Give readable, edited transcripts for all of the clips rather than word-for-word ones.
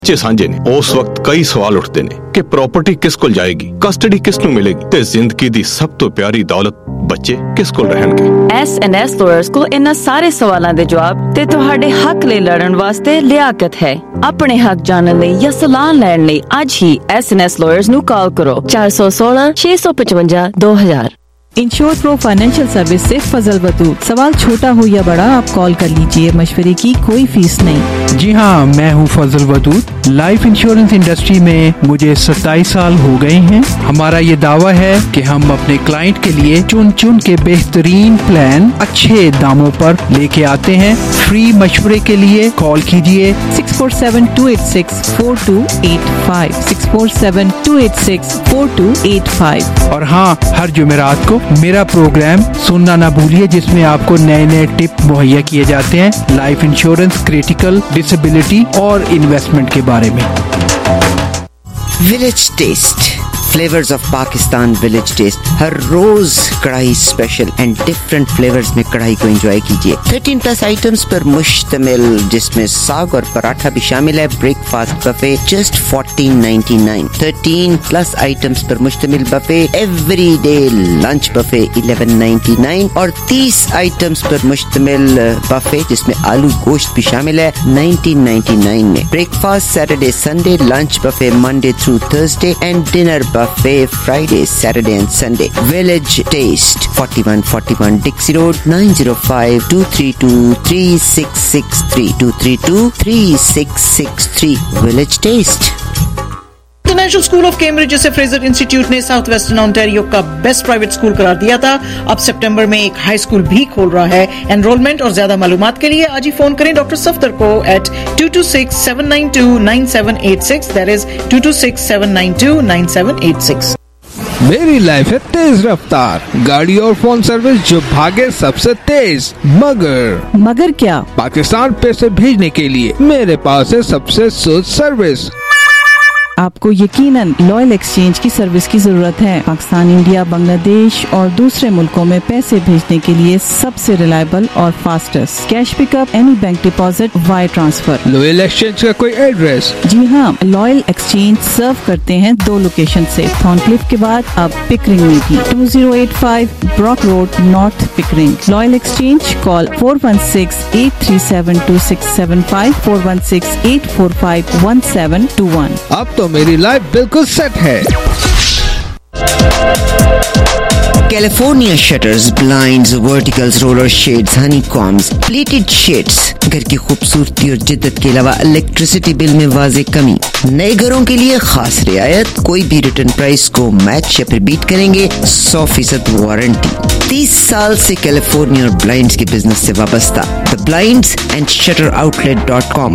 सांझे ने उस वक्त कई सवाल उठते ने कि प्रॉपर्टी किस कोल जाएगी, कस्टडी किस नू मिलेगी ते जिंदगी दी सब तो प्यारी दौलत बच्चे किस कोल रहणगे। S&S लॉयर्स को इन्हां सारे सवालां दे जवाब ते तुहाडे हक लई लड़न वास्ते लियाकत है। अपने हक जानन लई या सलाह लैण लई आज ही S&S लॉयर्स नू कॉल करो 416 655 2000। इंश्योर प्रो फाइनेंशियल सर्विस से फजल बतूर। सवाल छोटा हो या बड़ा आप कॉल कर लीजिए, मशवरे की कोई फीस नहीं। जी हाँ, मैं हूँ फजल बतूर। लाइफ इंश्योरेंस इंडस्ट्री में मुझे 27 साल हो गए हैं। हमारा ये दावा है कि हम अपने क्लाइंट के लिए चुन चुन के बेहतरीन प्लान अच्छे दामों पर लेके आते हैं। फ्री मशवरे के लिए कॉल कीजिए 647-286-4285 647-286-4285। और हाँ, हर जुमेरात को मेरा प्रोग्राम सुनना ना भूलिए, जिसमें आपको नए नए टिप मुहैया किए जाते हैं लाइफ इंश्योरेंस, क्रिटिकल, डिसेबिलिटी और इन्वेस्टमेंट के बारे में। Village Taste, flavours of Pakistan. Village Taste हर रोज karahi special and different flavours में कढ़ाई को एंजॉय कीजिए। 13+ आइटम्स पर मुश्तमिल, जिसमें साग और पराठा भी शामिल है। Breakfast buffet just 14.99। 13+ आइटम्स पर मुश्तमिल बफे एवरीडे लंच बफे 11.99 और 30 आइटम्स पर मुश्तमिल बफे जिसमें आलू गोश्त भी शामिल है 19.99 में। Breakfast Saturday Sunday, lunch buffet Monday through Thursday and dinner buffet Friday, Saturday and Sunday. Village Taste, 4141 Dixie Road, 905-232-3663 232-3663 Village Taste. International School of Cambridge, जिसे फ्रेजर इंस्टीट्यूट ने साउथ वेस्टर्न ओंटारियो का बेस्ट प्राइवेट स्कूल करार दिया था, अब सितंबर में एक high school भी खोल रहा है। एनरोलमेंट और ज्यादा मालूमात के लिए आज ही फोन करें डॉक्टर सफदर को at 226-792-9786। That is 226-792-9786। मेरी लाइफ है तेज रफ्तार, गाड़ी और फोन सर्विस जो भागे सबसे तेज। मगर क्या? पाकिस्तान पैसे भेजने के लिए मेरे पास है सबसे सुध सर्विस। आपको यकीनन लॉयल एक्सचेंज की सर्विस की जरूरत है। पाकिस्तान, इंडिया, बांग्लादेश और दूसरे मुल्कों में पैसे भेजने के लिए सबसे रिलायबल और fastest. Cash pickup, any bank deposit, wire transfer. Loyal Exchange का कोई एड्रेस? जी हाँ, लॉयल एक्सचेंज सर्व करते हैं 2 लोकेशन से। थॉर्नक्लिफ के बाद अब पिकरिंग में भी। 2085 Brock Road, North Pickering. Loyal Exchange call 416-837-2675 416-845-1721। अब तो मेरी लाइफ बिल्कुल सेट है। California shutters, blinds, verticals, roller shades, honeycombs, pleated shades. घर की खूबसूरती और जिद्दत के अलावा इलेक्ट्रिसिटी बिल में वाज़े कमी। नए घरों के लिए खास रियायत, कोई भी रिटर्न प्राइस को मैच या फिर बीट करेंगे। 100% वारंटी। 30 साल से कैलिफोर्निया और ब्लाइंड्स के बिजनेस से वाबस्ता। The blinds and shutter outlet dot com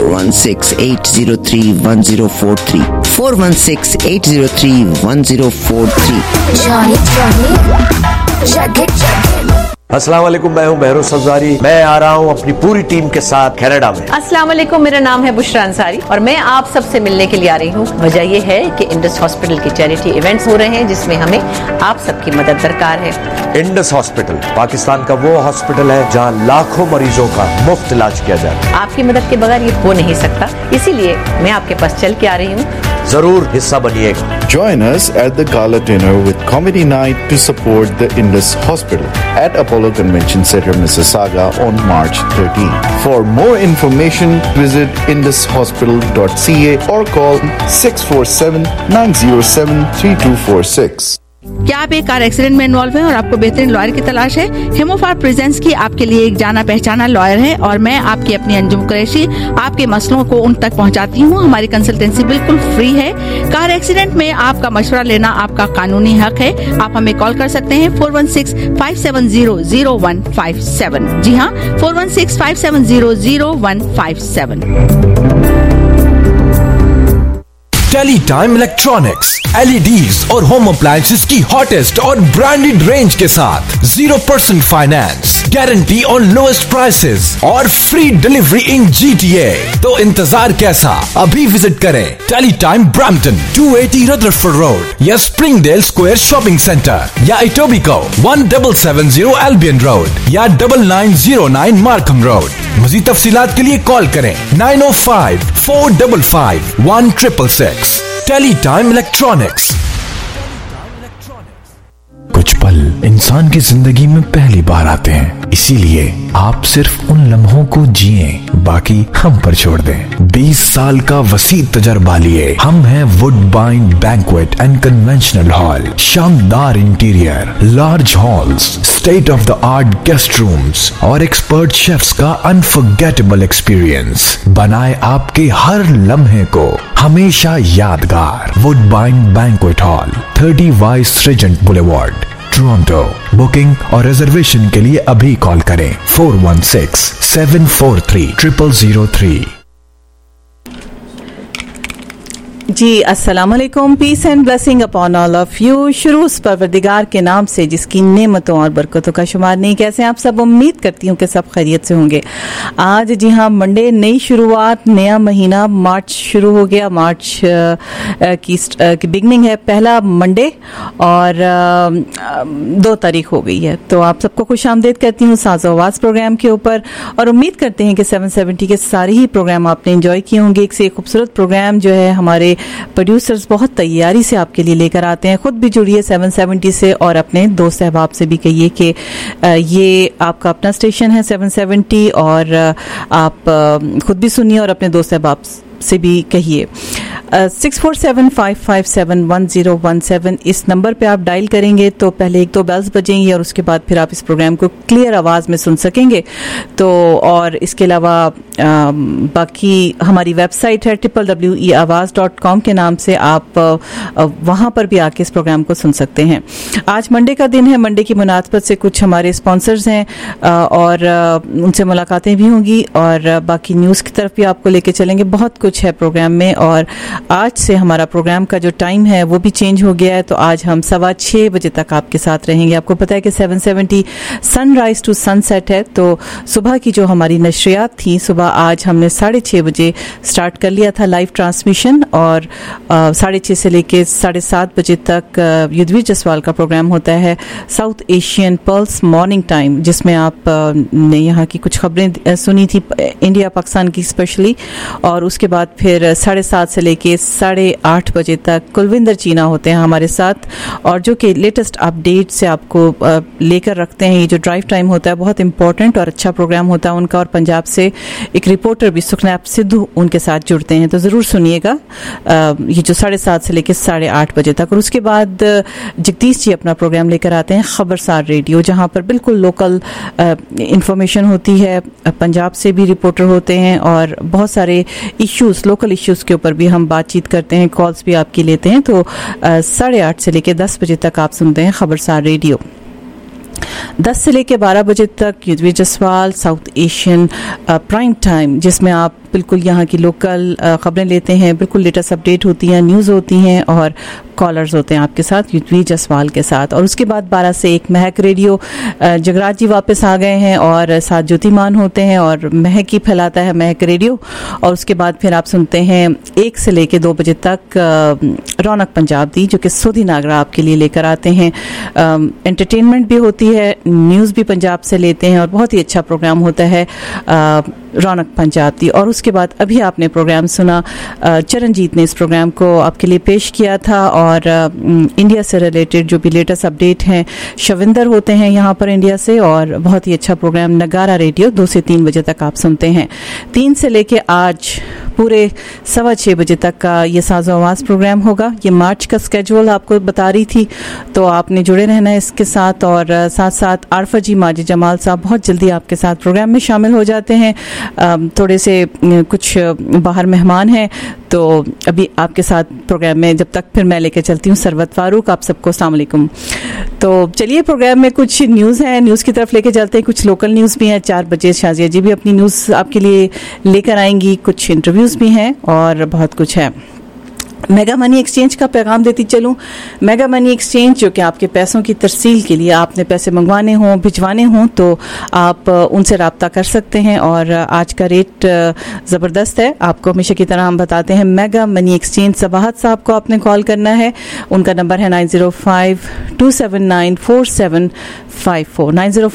416-803-1043 416-803-1043। अस्सलाम वालेकुम, मैं हूं बहरोज सब्जारी। मैं आ रहा हूं अपनी पूरी टीम के साथ कनाडा में। अस्सलाम वालेकुम, मेरा नाम है बुशरा अंसारी और मैं आप सबसे मिलने के लिए आ रही हूं। वजह यह है कि इंडस हॉस्पिटल के चैरिटी इवेंट्स हो रहे हैं जिसमें हमें आप सबकी मदद दरकार है। इंडस हॉस्पिटल पाकिस्तान का वो हॉस्पिटल है जहां लाखों मरीजों का मुफ्त इलाज किया जाता है। आपकी मदद के बगैर ये हो नहीं सकता, इसीलिए मैं आपके पास चल के आ रही हूँ। जरूर हिस्सा बनिएगा। Join us at the gala dinner with comedy night to support the Indus Hospital at Apollo Convention Center, Mississauga on March 13. For more information, visit indushospital.ca or call 647-907-3246. क्या आप एक कार एक्सीडेंट में इन्वॉल्व हैं और आपको बेहतरीन lawyer की तलाश है? हिमोफार प्रेजेंस की आपके लिए एक जाना पहचाना लॉयर है और मैं आपकी अपनी अंजुम कुरैशी आपके मसलों को उन तक पहुंचाती हूं। हमारी कंसल्टेंसी बिल्कुल फ्री है। कार एक्सीडेंट में आपका मशवरा लेना आपका कानूनी हक है। आप हमें कॉल कर सकते हैं 416-570-0157। जी हाँ, 416-570-0157। टेली टाइम इलेक्ट्रॉनिक्स, LEDs और होम अप्लायंसेस की हॉटेस्ट और ब्रांडेड रेंज के साथ 0% finance, guarantee on lowest prices और फ्री डिलीवरी इन GTA। तो इंतजार कैसा, अभी विजिट करें Tele Time Brampton 280 Rutherford Road या स्प्रिंगडेल स्क्वायर शॉपिंग सेंटर या इटोबिको 1770 एल्बियन रोड या 9909 मार्कम रोड। मज़ीद तफसीलात के लिए कॉल करें 905-455-1666। Tele Time electronics. कुछ पल इंसान की जिंदगी में पहली बार आते हैं, इसीलिए आप सिर्फ उन लम्हों को जिए, बाकी हम पर छोड़ दें। 20 साल का वसी तजर्बा लिए हम हैं Woodbine banquet and conventional hall. शानदार interior, large halls, state of the art guest rooms और एक्सपर्ट शेफ्स का अनफॉरगेटेबल एक्सपीरियंस बनाए आपके हर लम्हे को हमेशा यादगार। Woodbine banquet hall, 30 Vice Regent Boulevard, Toronto. Booking और रिजर्वेशन के लिए अभी कॉल करें 416-743-0003। जी अस्सलाम वालेकुम, peace and blessing upon all of you. शुरू उस परवरदिगार के नाम से जिसकी नेमतों और बरकतों का शुमार नहीं। कैसे आप सब? उम्मीद करती हूँ कि सब खैरियत से होंगे। आज जी हाँ, मंडे, नई शुरुआत, नया महीना मार्च शुरू हो गया। मार्च की बिगनिंग है, पहला मंडे और 2 तारीख हो गई है। तो आप सबको खुश आमदेद कहती हूँ साज़ो आवाज़ प्रोग्राम के ऊपर, और उम्मीद करते हैं कि 770 के सारे ही प्रोग्राम आपने एंजॉय किए होंगे। एक से एक खूबसूरत प्रोग्राम जो है हमारे प्रोड्यूसर्स बहुत तैयारी से आपके लिए लेकर आते हैं। खुद भी जुड़िए 770 से और अपने दोस्त अहबाब से भी कहिए कि ये आपका अपना स्टेशन है 770, और आप खुद भी सुनिए और अपने दोस्त अहबाब से भी कहिए। 6475571017 इस नंबर पे आप डायल करेंगे तो पहले 1-2 बेल्स बजेंगी और उसके बाद फिर आप इस प्रोग्राम को क्लियर आवाज़ में सुन सकेंगे। तो और इसके अलावा बाकी हमारी वेबसाइट है www.eawaz.com के नाम से, आप वहाँ पर भी आके इस प्रोग्राम को सुन सकते हैं। आज मंडे का दिन है। मंडे की मुनासबत से कुछ हमारे स्पॉन्सर्स हैं और उनसे मुलाकातें भी होंगी, और बाकी न्यूज़ की तरफ भी आपको लेके चलेंगे। बहुत कुछ है प्रोग्राम में, और आज से हमारा प्रोग्राम का जो टाइम है वो भी चेंज हो गया है। तो आज हम 6:15 बजे तक आपके साथ रहेंगे। आपको पता है कि 770 सनराइज टू सनसेट है, तो सुबह की जो हमारी नशरियात थी, सुबह आज हमने 6:30 बजे स्टार्ट कर लिया था लाइव ट्रांसमिशन, और 6:30 से लेके 7:30 बजे तक युद्धवीर जसवाल का प्रोग्राम होता है South Asian pulse morning time, जिसमें आप ने यहाँ की कुछ खबरें सुनी थी, इंडिया पाकिस्तान की स्पेशली, और उसके बाद फिर 7:30 से लेके 8:30 बजे तक कुलविंदर चीना होते हैं हमारे साथ, और जो कि लेटेस्ट अपडेट से आपको लेकर रखते हैं। ये जो ड्राइव टाइम होता है बहुत इंपॉर्टेंट और अच्छा प्रोग्राम होता है उनका, और पंजाब से एक रिपोर्टर भी सुखनैब सिद्धू उनके साथ जुड़ते हैं, तो ज़रूर सुनिएगा ये जो 7:30 से लेकर 8:30 बजे तक। और उसके बाद जगदीश जी अपना प्रोग्राम लेकर आते हैं खबरसार रेडियो, जहाँ पर बिल्कुल लोकल इंफॉर्मेशन होती है। पंजाब से भी रिपोर्टर होते हैं और बहुत सारे इश्यूज़, लोकल इश्यूज़ के ऊपर भी हम बातचीत करते हैं, कॉल्स भी आपकी लेते हैं। तो 8:30 से लेकर 10 बजे तक आप सुनते हैं खबरसार रेडियो। 10 से लेकर 12 बजे तक Yudhveer Jaswal South Asian prime time, जिसमें आप बिल्कुल यहाँ की लोकल खबरें लेते हैं, बिल्कुल लेटेस्ट अपडेट होती हैं, न्यूज़ होती हैं, और कॉलर्स होते हैं आपके साथ युद्धवीर जसवाल के साथ। और उसके बाद 12 से 1 महक रेडियो, जगराज जी वापस आ गए हैं और साथ ज्योतिमान होते हैं और महक ही फैलाता है महक रेडियो। और उसके बाद फिर आप सुनते हैं 1 से लेकर 2 बजे तक रौनक पंजाब दी, जो कि सोधी नागरा आपके लिए लेकर आते हैं। एंटरटेनमेंट भी होती है, न्यूज़ भी पंजाब से लेते हैं, और बहुत ही अच्छा प्रोग्राम होता है रौनक पंजाब दी। और उसके बाद अभी आपने प्रोग्राम सुना, चरणजीत ने इस प्रोग्राम को आपके लिए पेश किया था, और इंडिया से रिलेटेड जो भी लेटेस्ट अपडेट हैं, शविंदर होते हैं यहाँ पर इंडिया से, और बहुत ही अच्छा प्रोग्राम नगारा रेडियो 2 से 3 बजे तक आप सुनते हैं। 3 से लेके आज पूरे 6:15 बजे तक का ये साज़ो आवाज़ प्रोग्राम होगा। ये मार्च का स्केड्यूल आपको बता रही थी, तो आपने जुड़े रहना है इसके साथ। और साथ साथ आरफा जी माजिद जमाल साहब बहुत जल्दी आपके साथ प्रोग्राम में शामिल हो जाते हैं। थोड़े से कुछ बाहर मेहमान हैं, तो अभी आपके साथ प्रोग्राम में जब तक फिर मैं लेकर चलती हूँ सरवत फारूक। आप सबको अस्सलाम वालेकुम। तो चलिए, प्रोग्राम में कुछ न्यूज़ है, न्यूज़ की तरफ लेके चलते हैं। कुछ लोकल न्यूज़ भी हैं। 4 बजे शाजिया जी भी अपनी न्यूज़ आपके लिए लेकर आएंगी, कुछ इंटरव्यूज़ भी हैं और बहुत कुछ है। मेगा मनी एक्सचेंज का पैगाम देती चलूं। मेगा मनी एक्सचेंज जो कि आपके पैसों की तरसील के लिए, आपने पैसे मंगवाने हों, भिजवाने हों, तो आप उनसे रब्ता कर सकते हैं और आज का रेट ज़बरदस्त है। आपको हमेशा की तरह हम बताते हैं मेगा मनी एक्सचेंज। सबाहत साहब को आपने कॉल करना है, उनका नंबर है 9052794754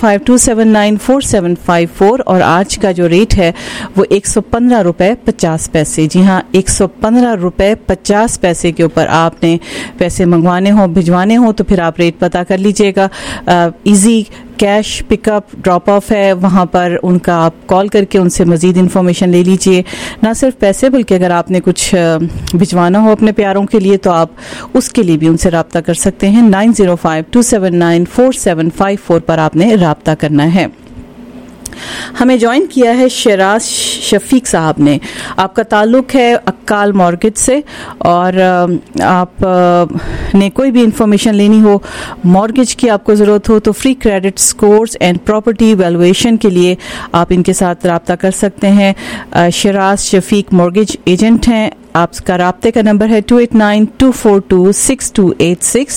9052794754 और आज का जो रेट है वो 115 रुपये 50 पैसे। जी हाँ, 115 रुपये 50 पैसे के ऊपर आपने पैसे मंगवाने हो, भिजवाने हो तो फिर आप रेट पता कर लीजिएगा। Easy cash pickup drop off है, वहाँ पर उनका आप कॉल करके उनसे मज़ीद इन्फॉर्मेशन ले लीजिए। ना सिर्फ पैसे बल्कि अगर आपने कुछ भिजवाना हो अपने प्यारों के लिए तो आप उसके लिए भी उनसे रब्ता कर सकते हैं। 9052794754 पर आपने रब्ता करना है। हमें ज्वाइन किया है शराज शफीक साहब ने। आपका ताल्लुक है अक्काल मॉर्गेज से और आप ने कोई भी इंफॉर्मेशन लेनी हो, मॉर्गेज की आपको ज़रूरत हो तो free credit scores and property valuation के लिए आप इनके साथ रब्ता कर सकते हैं। शराज शफीक मॉर्गेज एजेंट हैं। आपका राब्ते का नंबर है 2892426286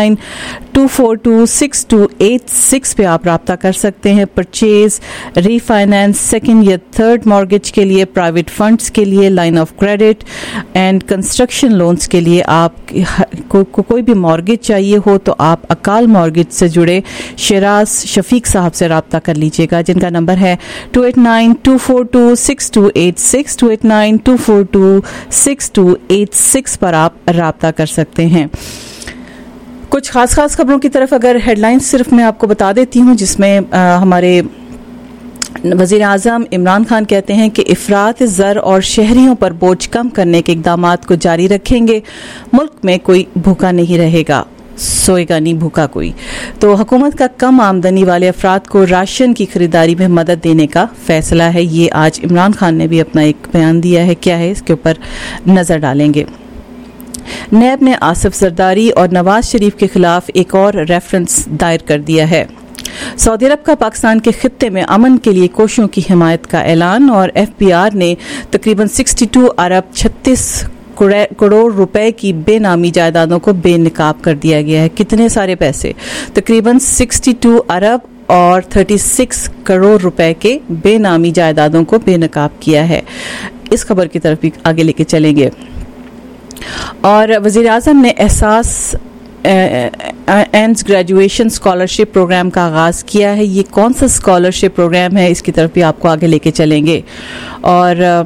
2892426286 पे आप राब्ता कर सकते हैं। परचेज, रीफाइनेंस, सेकंड या थर्ड मॉर्गेज के लिए, प्राइवेट फंड्स के लिए, line of credit and construction loans के लिए आप कोई भी मॉर्गेज चाहिए हो तो आप अकाल मॉर्गेज से जुड़े शराज शफीक साहब से राब्ता कर लीजिएगा, जिनका नंबर है 2892426286 2892426286 पर आप राब्ता कर सकते हैं। कुछ खास खबरों की तरफ अगर हेडलाइंस सिर्फ मैं आपको बता देती हूँ, जिसमें हमारे वज़ीर आज़म इमरान खान कहते हैं कि इफ़रात ज़र और शहरियों पर बोझ कम करने के इक़दामात को जारी रखेंगे। मुल्क में कोई भूखा नहीं रहेगा, सोएगा नहीं भूखा कोई। तो हुकूमत का कम आमदनी वाले अफराद को राशन की खरीदारी में मदद देने का फैसला है। ये आज इमरान खान ने भी अपना एक बयान दिया है। क्या है इसके ऊपर नज़र डालेंगे। नैब ने आसिफ जरदारी और नवाज शरीफ के खिलाफ एक और रेफरेंस दायर कर दिया है। सऊदी अरब का पाकिस्तान के खित्ते में अमन के लिए कोशिशों की हिमायत का ऐलान और FBR ने तकरीबन 62 अरब 36 करोड़ रुपए की बेनामी जायदादों को बेनकाब कर दिया गया है। कितने सारे पैसे, तकरीबन 62 अरब और 36 करोड़ रुपए के बेनामी जायदादों को बेनकाब किया है। इस खबर की तरफ भी आगे लेके चलेंगे। और वज़ीर आज़म ने एहसास एंड्स ग्रेजुएशन स्कॉलरशिप प्रोग्राम का आगाज़ किया है। ये कौन सा स्कॉलरशिप प्रोग्राम है, इसकी तरफ भी आपको आगे लेके चलेंगे। और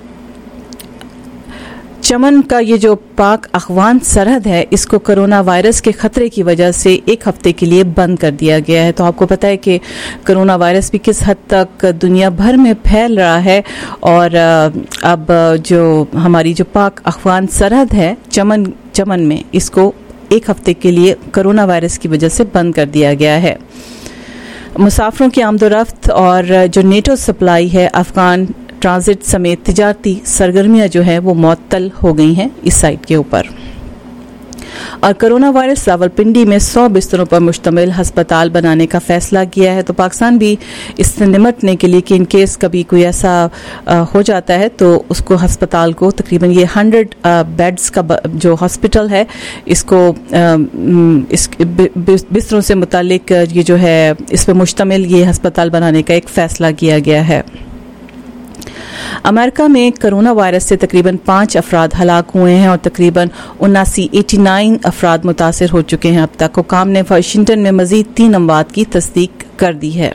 चमन का ये जो पाक अफगान सरहद है, इसको कोरोना वायरस के खतरे की वजह से एक हफ्ते के लिए बंद कर दिया गया है। तो आपको पता है कि कोरोना वायरस भी किस हद तक दुनिया भर में फैल रहा है और अब जो हमारी जो पाक अफगान सरहद है चमन में, इसको एक हफ्ते के लिए कोरोना वायरस की वजह से बंद कर दिया गया है। मुसाफिरों की आमदोरफ्त और जो नेटो सप्लाई है, अफगान ट्रांजिट समेत तिजारती सरगर्मियां जो है वो मुअत्तल हो गई हैं इस साइट के ऊपर। और कोरोना वायरस रावलपिंडी में 100 बिस्तरों पर मुश्तमिल हस्पताल बनाने का फैसला किया है। तो पाकिस्तान भी इससे निपटने के लिए कि इन केस कभी कोई ऐसा हो जाता है तो उसको हस्पताल को तकरीबन ये 100 बेड्स का जो हॉस्पिटल है, इसको इस बिस्तरों से मुतालिक ये जो है इस पर मुश्तमिल ये हस्पताल बनाने का एक फैसला किया गया है। अमेरिका में कोरोना वायरस से तकरीबन 5 अफराद हलाक हुए हैं और तकरीबन 89 अफराद मुतासिर हो चुके हैं अब तक। हुकाम ने वाशिंगटन में मजीद 3 अमवात की तस्दीक कर दी है।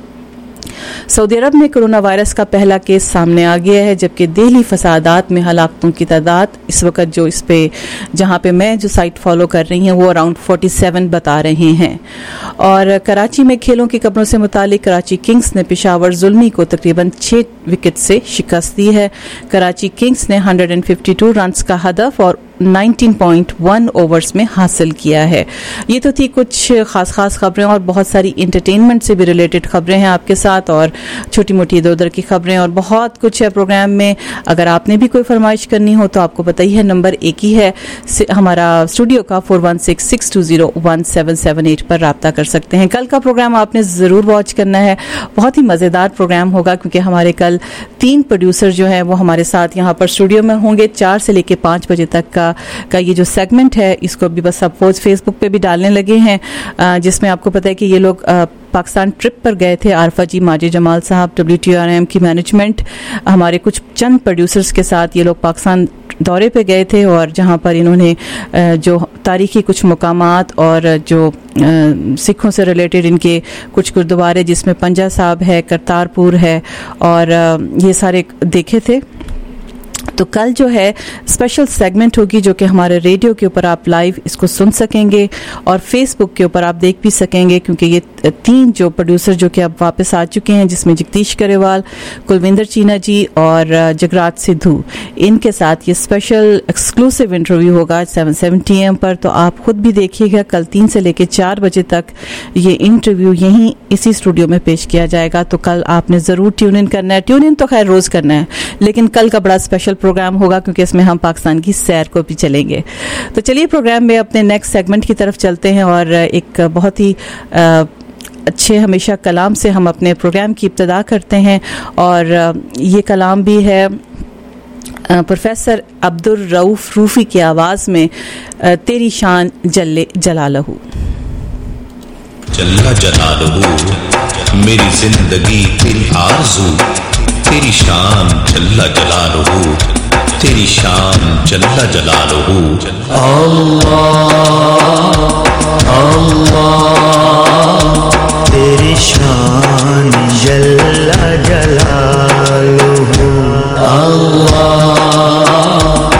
सऊदी अरब में कोरोना वायरस का पहला केस सामने आ गया है, जबकि दिल्ली फसादात में हलाकतों की तादाद इस वक्त जो इस पे जहाँ पे मैं जो साइट फॉलो कर रही हूँ वो अराउंड 47 बता रहे हैं। और कराची में खेलों की खबरों से मुतालिक कराची किंग्स ने पेशावर जुल्मी को तकरीबन 6 विकेट से शिकस्त दी है। कराची किंग्स ने 152 रन का हदफ और 19.1 ओवर्स में हासिल किया है। ये तो थी कुछ खास खबरें और बहुत सारी एंटरटेनमेंट से भी रिलेटेड खबरें हैं आपके साथ और छोटी मोटी इधर उधर की खबरें और बहुत कुछ है प्रोग्राम में। अगर आपने भी कोई फरमाइश करनी हो तो आपको पता ही है, नंबर एक ही है हमारा स्टूडियो का 4166201778 पर राब्ता कर सकते हैं। कल का प्रोग्राम आपने ज़रूर वॉच करना है, बहुत ही मज़ेदार प्रोग्राम होगा क्योंकि हमारे कल 3 प्रोड्यूसर जो हैं वो हमारे साथ यहाँ पर स्टूडियो में होंगे। 4 से लेकर 5 बजे तक का का ये जो सेगमेंट है इसको अभी बस आप फेसबुक पे भी डालने लगे हैं, जिसमें आपको पता है कि ये लोग पाकिस्तान ट्रिप पर गए थे। आरफा जी, माजिद जमाल साहब, WTRM की मैनेजमेंट, हमारे कुछ चंद प्रोड्यूसर्स के साथ ये लोग पाकिस्तान दौरे पे गए थे और जहाँ पर इन्होंने जो तारीखी कुछ मकामात और जो सिखों से रिलेटेड इनके कुछ गुरुद्वारे जिसमें पंजा साहब है, करतारपुर है और ये सारे देखे थे। तो कल जो है स्पेशल सेगमेंट होगी जो कि हमारे रेडियो के ऊपर आप लाइव इसको सुन सकेंगे और फेसबुक के ऊपर आप देख भी सकेंगे, क्योंकि ये 3 जो प्रोड्यूसर जो कि अब वापस आ चुके हैं, जिसमें जगदीश करेवाल, कुलविंदर चीना जी और जगराज सिद्धू, इनके साथ ये स्पेशल एक्सक्लूसिव इंटरव्यू होगा 7 PM पर। तो आप खुद भी देखिएगा, कल 3 से लेकर 4 बजे तक ये इंटरव्यू यहीं इसी स्टूडियो में पेश किया जाएगा। तो कल आपने ज़रूर ट्यून इन करना है। ट्यून इन तो खैर रोज़ करना है, लेकिन कल का बड़ा स्पेशल प्रोग्राम होगा क्योंकि इसमें हम पाकिस्तान की सैर को भी चलेंगे। तो चलिए प्रोग्राम में अपने नेक्स्ट सेगमेंट की तरफ चलते हैं और एक बहुत ही अच्छे हमेशा कलाम से हम अपने प्रोग्राम की इब्तिदा करते हैं और ये कलाम भी है प्रोफेसर अब्दुल रऊफ रूफी की आवाज़ में, तेरी शान जल्ले जलालहू। जल्ला जलालहू मेरी जिंदगी तेरी आरज़ू, तेरी शान जल्ला जलालहू, तेरी शान जल्ला जलालहू। अल्लाह अल्लाह तेरी शान जल्ला जलालहू। अल्लाह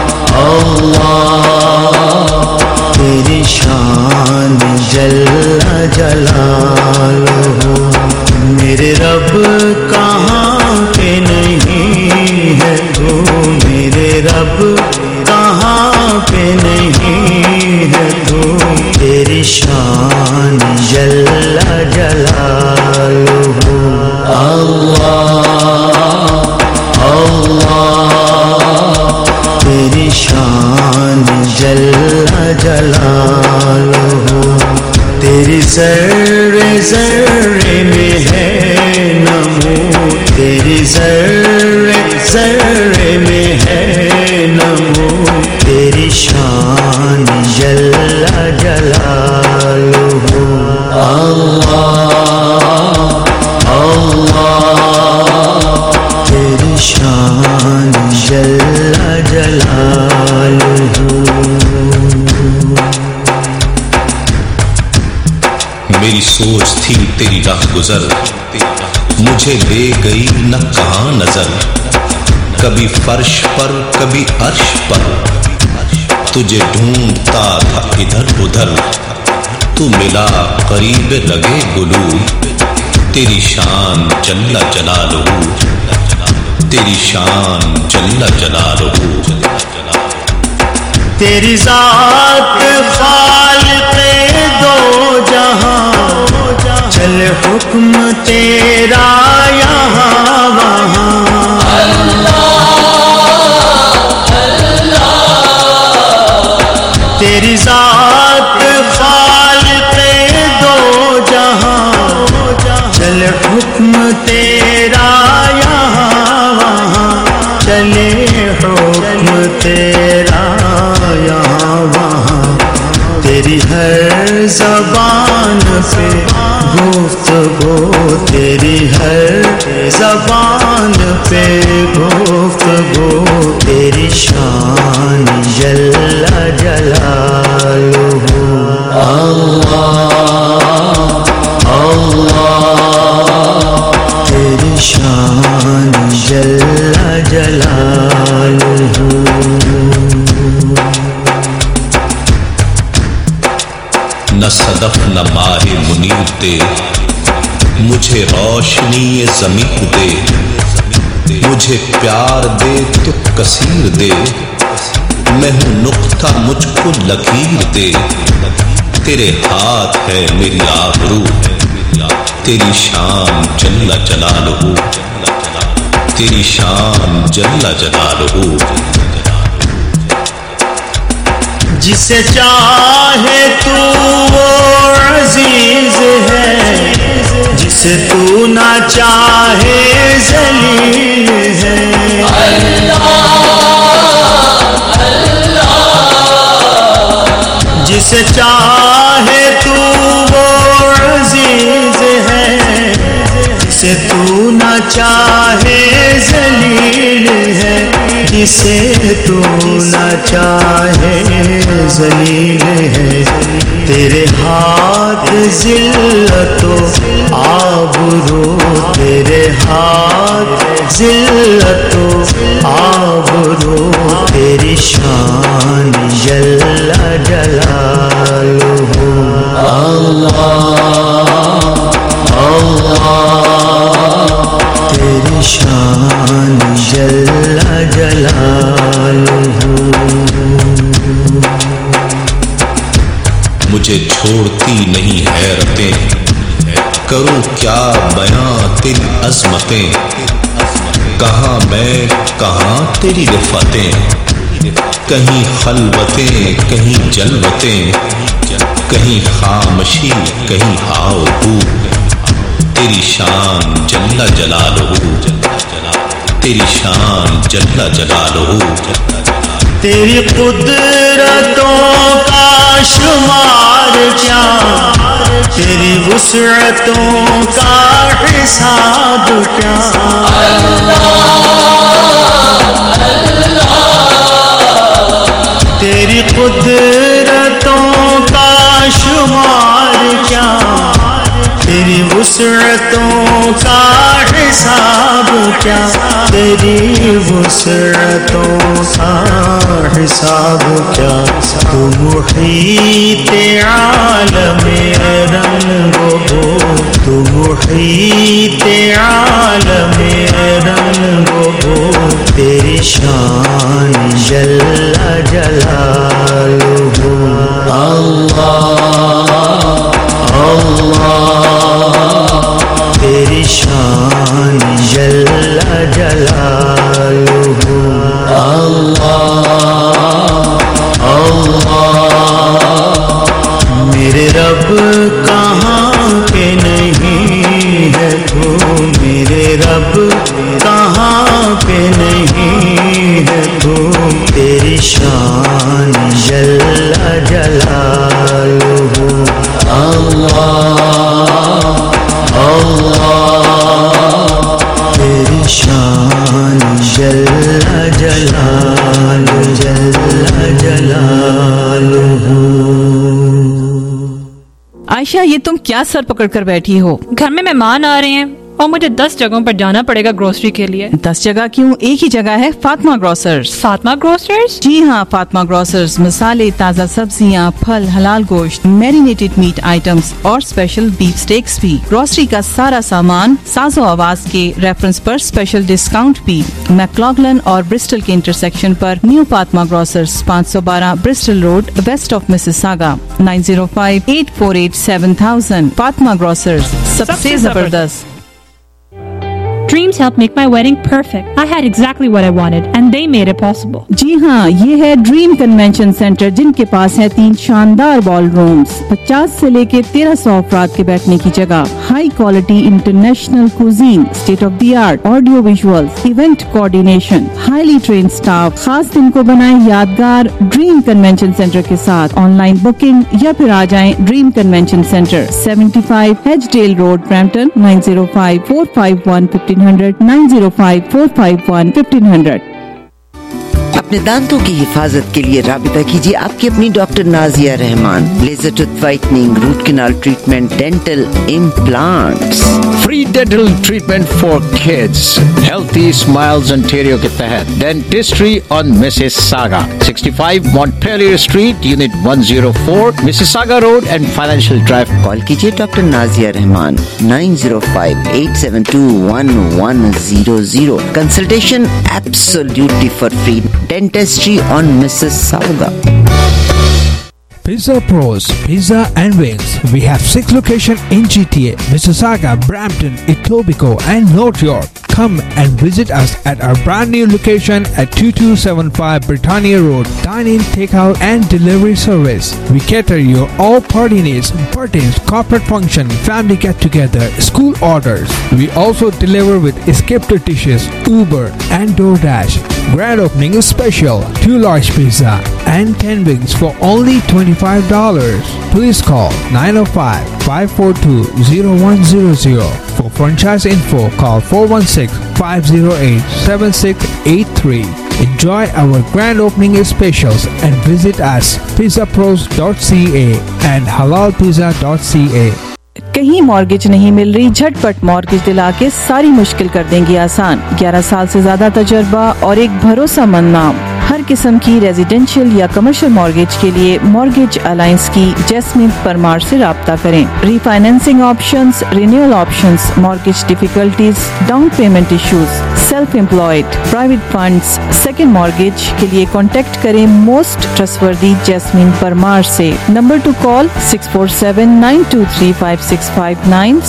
अल्लाह तेरी शान जल्ला जलालहू। मेरे रब कहाँ पे नहीं है तू, मेरे रब कहाँ पे नहीं है तू, तेरी शान जल्ला जलालहू। अल्लाह अल्लाह तेरी शान जल्ला जलालहू। तेरी ज़र्रे ज़र्रे में है नमो, तेरी ज़र्रे ज़र्रे में है नमो, तेरी शान जल्ला जलालहू। अल्लाह अल्लाह तेरी शान जल्ला जलालहू। मेरी सोच थी तेरी राह गुजर, मुझे ले गई न कहाँ नजर, कभी फर्श पर कभी अर्श पर, तुझे ढूंढता था इधर उधर, तू मिला करीब लगे गुलू, तेरी शान जल्ला जलालहू, तेरी शान जल्ला जलालहू। तेरी ज़ात खालिक़े दो जहां, चल हुक्म तेरा यहाँ वहाँ। तेरी ज़ात खालिक़े दो जहां, चल हुक्म तेरा यहाँ वहाँ, चले हुक्म तेरा यहाँ वहाँ। तेरी हर ज़बान पे गुफ्तगू, तेरी हर ज़बान पे गुफ्तगू, तेरी शान जल्ला जलालहू। अल्लाह अल्लाह तेरी शान जल्ला जलालहू। न सदफ न माहे मुनीर दे, मुझे रोशनी ज़मीन दे, मुझे प्यार दे तो कसीर दे, मैं हूँ नुक्ता मुझको लकीर दे, तेरे हाथ है मेरी आबरू, तेरी शान जल्ला जलालहू, तेरी शान जल्ला जलालहू। जिसे चाहे तू वो अजीज है, जिसे तू ना चाहे जलील है। अल्लाह अल्लाह जिसे चाहे तू वो अजीज है, जिसे तू न चाहे जलील है, जिसे तू न चाहे जलील है। तेरे हाथ जिल्लतो आबरू, तेरे हाथ जिल्लतो आबरू, तेरी शान जल्ला जलालुहु। अल्लाह अल्लाह तेरी शान जल्ला जलालुहु। मुझे छोड़ती नहीं हैरतें, करूं क्या बयां तेरी अजमतें, कहाँ मैं कहाँ तेरी रिफातें, कहीं खलवतें कहीं जलवतें, कहीं खामशी कहीं आओ हू, तेरी शान जल्ला जलालुहू, तेरी शान जल्ला जलालुहू। तेरी कुदरतों का शुमार क्या, तेरी वुसअतों का हिसाब क्या। तेरी कुदरतों का शुमार क्या, तेरी वुसअतों का हिसाब क्या, तेरी वुसअतों का हिसाब क्या। तू मुहीत आलमे रंगो हो, तू मुहीत आलमे रंगो हो, तेरी शान जल्ला जलालुहु। अल्लाह अल्लाह तेरी शान जल्ला जलालुहु। अल्लाह अल्लाह मेरे रब कहाँ के नहीं है तू, मेरे रब कहाँ पे नहीं है तू, तेरी शान जल्ला जलालुहु। अल्लाह अल्लाह तेरी शान जल्ला जलालुहु, जल्ला जलालुहु। आयशा, ये तुम क्या सर पकड़ कर बैठी हो? घर में मेहमान आ रहे हैं और मुझे 10 जगहों पर जाना पड़ेगा ग्रोसरी के लिए। 10 जगह क्यों? एक ही जगह है, फातिमा ग्रोसर्स। फातिमा ग्रोसर्स? जी हाँ, फातिमा ग्रोसर्स मसाले, ताज़ा सब्जियाँ, फल, हलाल गोश्त, मैरिनेटेड मीट आइटम्स और स्पेशल बीफ स्टेक्स भी। ग्रोसरी का सारा सामान साजो आवाज के रेफरेंस पर स्पेशल डिस्काउंट भी। मैक्लॉगलन और ब्रिस्टल के इंटरसेक्शन पर new Fatima grocers, 512 Bristol Road, west of Mississauga, 9058487000। Fatima grocers, सबसे जबरदस्त। Dreams helped make my wedding perfect. I had exactly what I wanted and they made it possible. जी हाँ, ये है ड्रीम कन्वेंशन सेंटर, जिनके पास है 3 शानदार बॉल रूम्स, 50 से लेके 1300 अफराद के बैठने की जगह, high quality international cuisine, state of the art audio visuals, event coordination, highly train staff. खास दिन को बनाए यादगार ड्रीम कन्वेंशन सेंटर के साथ। ऑनलाइन बुकिंग या फिर आ जाएं dream convention centre, 75 Hedgedale Road, Brampton, 9054511500, 9054511500। अपने दांतों की हिफाजत के लिए राबिता कीजिए आपकी अपनी doctor Nazia Rehman. Laser tooth whitening, root canal treatment, dental implants, free dental treatment for kids, healthy smiles Ontario के तहत dentistry on Mississauga, 65 Montpellier street, unit 104, Mississauga road and financial drive. Call कीजिए doctor Nazia Rehman, 905-872-1100। Consultation absolutely for free. Dentistry on Mississauga. Pizza Pros, Pizza and Wings. We have 6 locations in GTA, Mississauga, Brampton, Etobicoke and North York. Come and visit us at our brand new location at 2275 Britannia Road. Dine-in, takeout and delivery service. We cater your all party needs, birthdays, corporate function, family get-together, school orders. We also deliver with escape dishes, Uber and DoorDash. Grand opening is special. 2 large pizza and 10 wings for only $25. Please call 905-542-0100. For franchise info, call 416-508-7683. Enjoy our grand opening specials and visit us pizzapros.ca and halalpizza.ca. कहीं mortgage नहीं मिल रही, झटपट mortgage दिला के सारी मुश्किल कर देंगी आसान। 11 साल से ज्यादा तजर्बा और एक भरोसेमंद नाम। हर किस्म की रेजिडेंशियल या कमर्शियल मॉर्गेज के लिए मॉर्गेज अलायंस की जैस्मिन परमार से राब्ता करें। Refinancing options, renewal options, mortgage difficulties, down payment issues, self employed, private funds, second mortgage के लिए कॉन्टेक्ट करें मोस्ट ट्रस्टवर्दी जैस्मिन परमार से। Number to call 647-923-5659,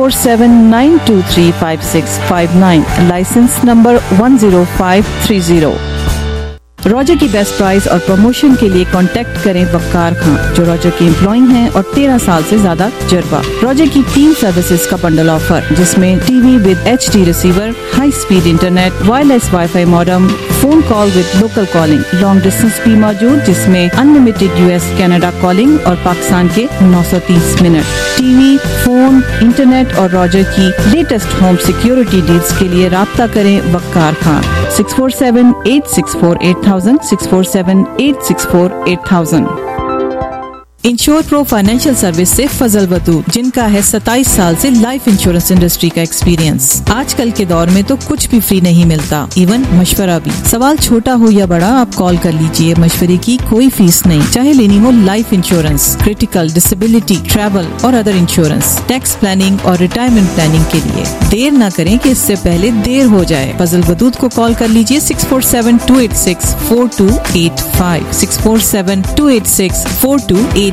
647-923-5659, licence number 10530। Roger की बेस्ट प्राइस और प्रमोशन के लिए कांटेक्ट करें वक्कार खान, जो रॉजर के एम्प्लॉय हैं और 13 साल से ज्यादा तजर्बा। रॉजर की 3 सर्विसेज का बंडल ऑफर, जिसमें TV with HD receiver, high speed internet, wireless WiFi modem, phone call with local calling, long distance भी मौजूद, जिसमें अनलिमिटेड US कनाडा कॉलिंग और पाकिस्तान के 930 मिनट। टीवी, फोन, इंटरनेट और रॉजर की लेटेस्ट होम सिक्योरिटी डील्स के लिए राब्ता करें Waqar Khan 647-864-8000, 647-864-8000। Insure Pro financial service से फजल वदूद, जिनका है 27 साल से लाइफ इंश्योरेंस इंडस्ट्री का एक्सपीरियंस। आजकल के दौर में तो कुछ भी फ्री नहीं मिलता, इवन मशवरा भी। सवाल छोटा हो या बड़ा, आप कॉल कर लीजिए, मशवरे की कोई फीस नहीं। चाहे लेनी हो life insurance, critical, disability, travel और अदर इंश्योरेंस, टैक्स प्लानिंग और रिटायरमेंट प्लानिंग के लिए देर न करें कि इससे पहले देर हो जाए। फजल वदूद को कॉल कर लीजिए 647-286-4285, 647-286-4285।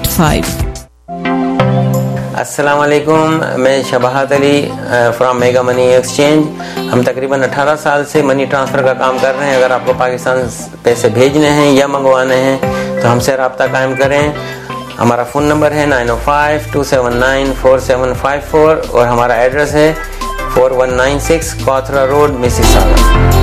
अस्सलाम वालेकुम, मैं Shabahat Ali from mega money exchange. हम तकरीबन 18 साल से मनी ट्रांसफ़र का काम कर रहे हैं। अगर आपको पाकिस्तान पैसे भेजने हैं या मंगवाने हैं तो हमसे रब्ता कायम करें। हमारा फ़ोन नंबर है 905-279-4754 और हमारा एड्रेस है 4196 कॉथरा रोड, मिसिसागा।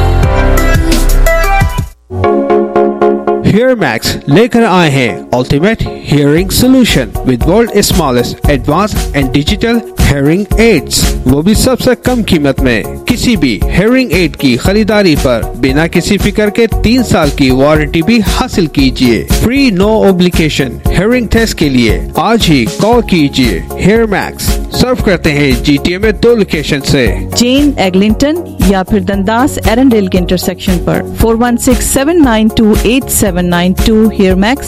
HearMax लेकर आए हैं ultimate hearing solution with world smallest advance and digital hearing aids, वो भी सबसे कम कीमत में। किसी भी हेयरिंग एड की खरीदारी पर बिना किसी फिक्र के 3 साल की वारंटी भी हासिल कीजिए। Free no obligation hearing test के लिए आज ही कॉल कीजिए। HearMax सर्व करते हैं GTA में 2 लोकेशन से, जेन एग्लिंटन या फिर दंदास एरंडेल के इंटरसेक्शन पर। 416-792-8792 HearMax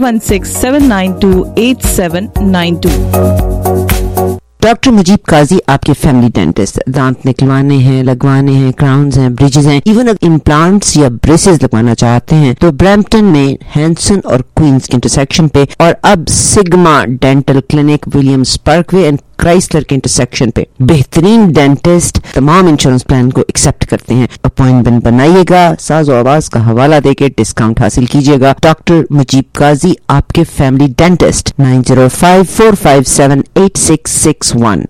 416-792-8792। डॉक्टर मुजीब काजी आपके फैमिली डेंटिस्ट। दांत निकलवाने हैं, लगवाने हैं, क्राउन्स हैं, ब्रिजेस हैं, इवन अगर इम्प्लांट्स या ब्रेसेस लगवाना चाहते हैं तो ब्रैम्पटन में हैंसन और क्वींस के इंटरसेक्शन पे, और अब Sigma dental clinic Williams Parkway and Chrysler के इंटरसेक्शन पे बेहतरीन डेंटिस्ट तमाम इंश्योरेंस प्लान को एक्सेप्ट करते हैं। अपॉइंटमेंट बनाइएगा, साज़ो आवाज का हवाला देके डिस्काउंट हासिल कीजिएगा। डॉक्टर मुजीब काजी आपके फैमिली डेंटिस्ट 905-457-8661।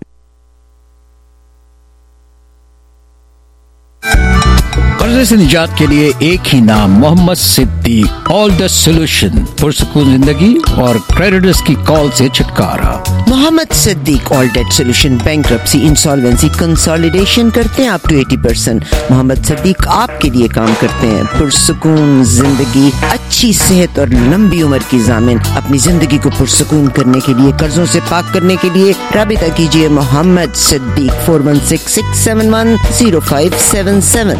कर्जे से निजात के लिए एक ही नाम, Mohammad Siddiq. All the solution, पुरसुकून जिंदगी और क्रेडिटर्स की कॉल से छुटकारा। Mohammad Siddiq all debt solution, bankruptcy, insolvency, consolidation करते हैं अप टू 80%। मोहम्मद सिद्दीक आपके लिए काम करते हैं। पुरसुकून जिंदगी, अच्छी सेहत और लंबी उम्र की जामिन। अपनी जिंदगी को पुरसुकून करने के लिए, कर्जों से पाक करने के लिए राबिता कीजिए मोहम्मद सिद्दीक 416-671-0577।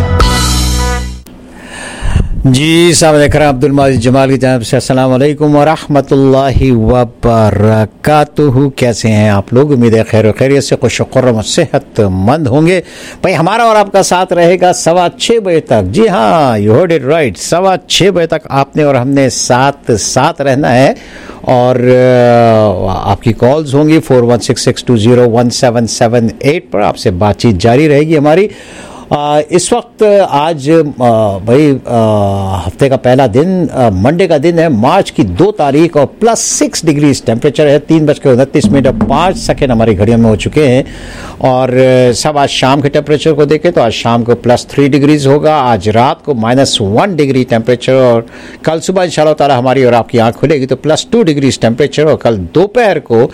जी साहब देख रहे हैं अब्दुल माजिद जमाल की जानिब से अस्सलाम वालेकुम व रहमतुल्लाहि व बरकातुहू। कैसे हैं आप लोग? उम्मीद है खैर खैरियत से, खुशखुर्रम सेहतमंद होंगे। भाई हमारा और आपका साथ रहेगा 6:15 बजे तक। जी हाँ, यू हर्ड इट राइट, 6:15 बजे तक आपने और हमने साथ रहना है। और आपकी कॉल्स होंगी 4166201778 पर, आपसे बातचीत जारी रहेगी हमारी। इस वक्त आज भाई हफ्ते का पहला दिन मंडे का दिन है, मार्च की 2 तारीख और +6 डिग्री टेम्परेचर है। 3:29 और 5 सेकेंड हमारी घड़ियों में हो चुके हैं। और सब आज शाम के टेम्परेचर को देखें तो आज शाम को +3 डिग्रीज होगा, आज रात को -1 डिग्री टेम्परेचर, और कल सुबह इंशाल्लाह ताला हमारी और आपकी आंख खुलेगी तो +2 डिग्री टेम्परेचर, और कल दोपहर को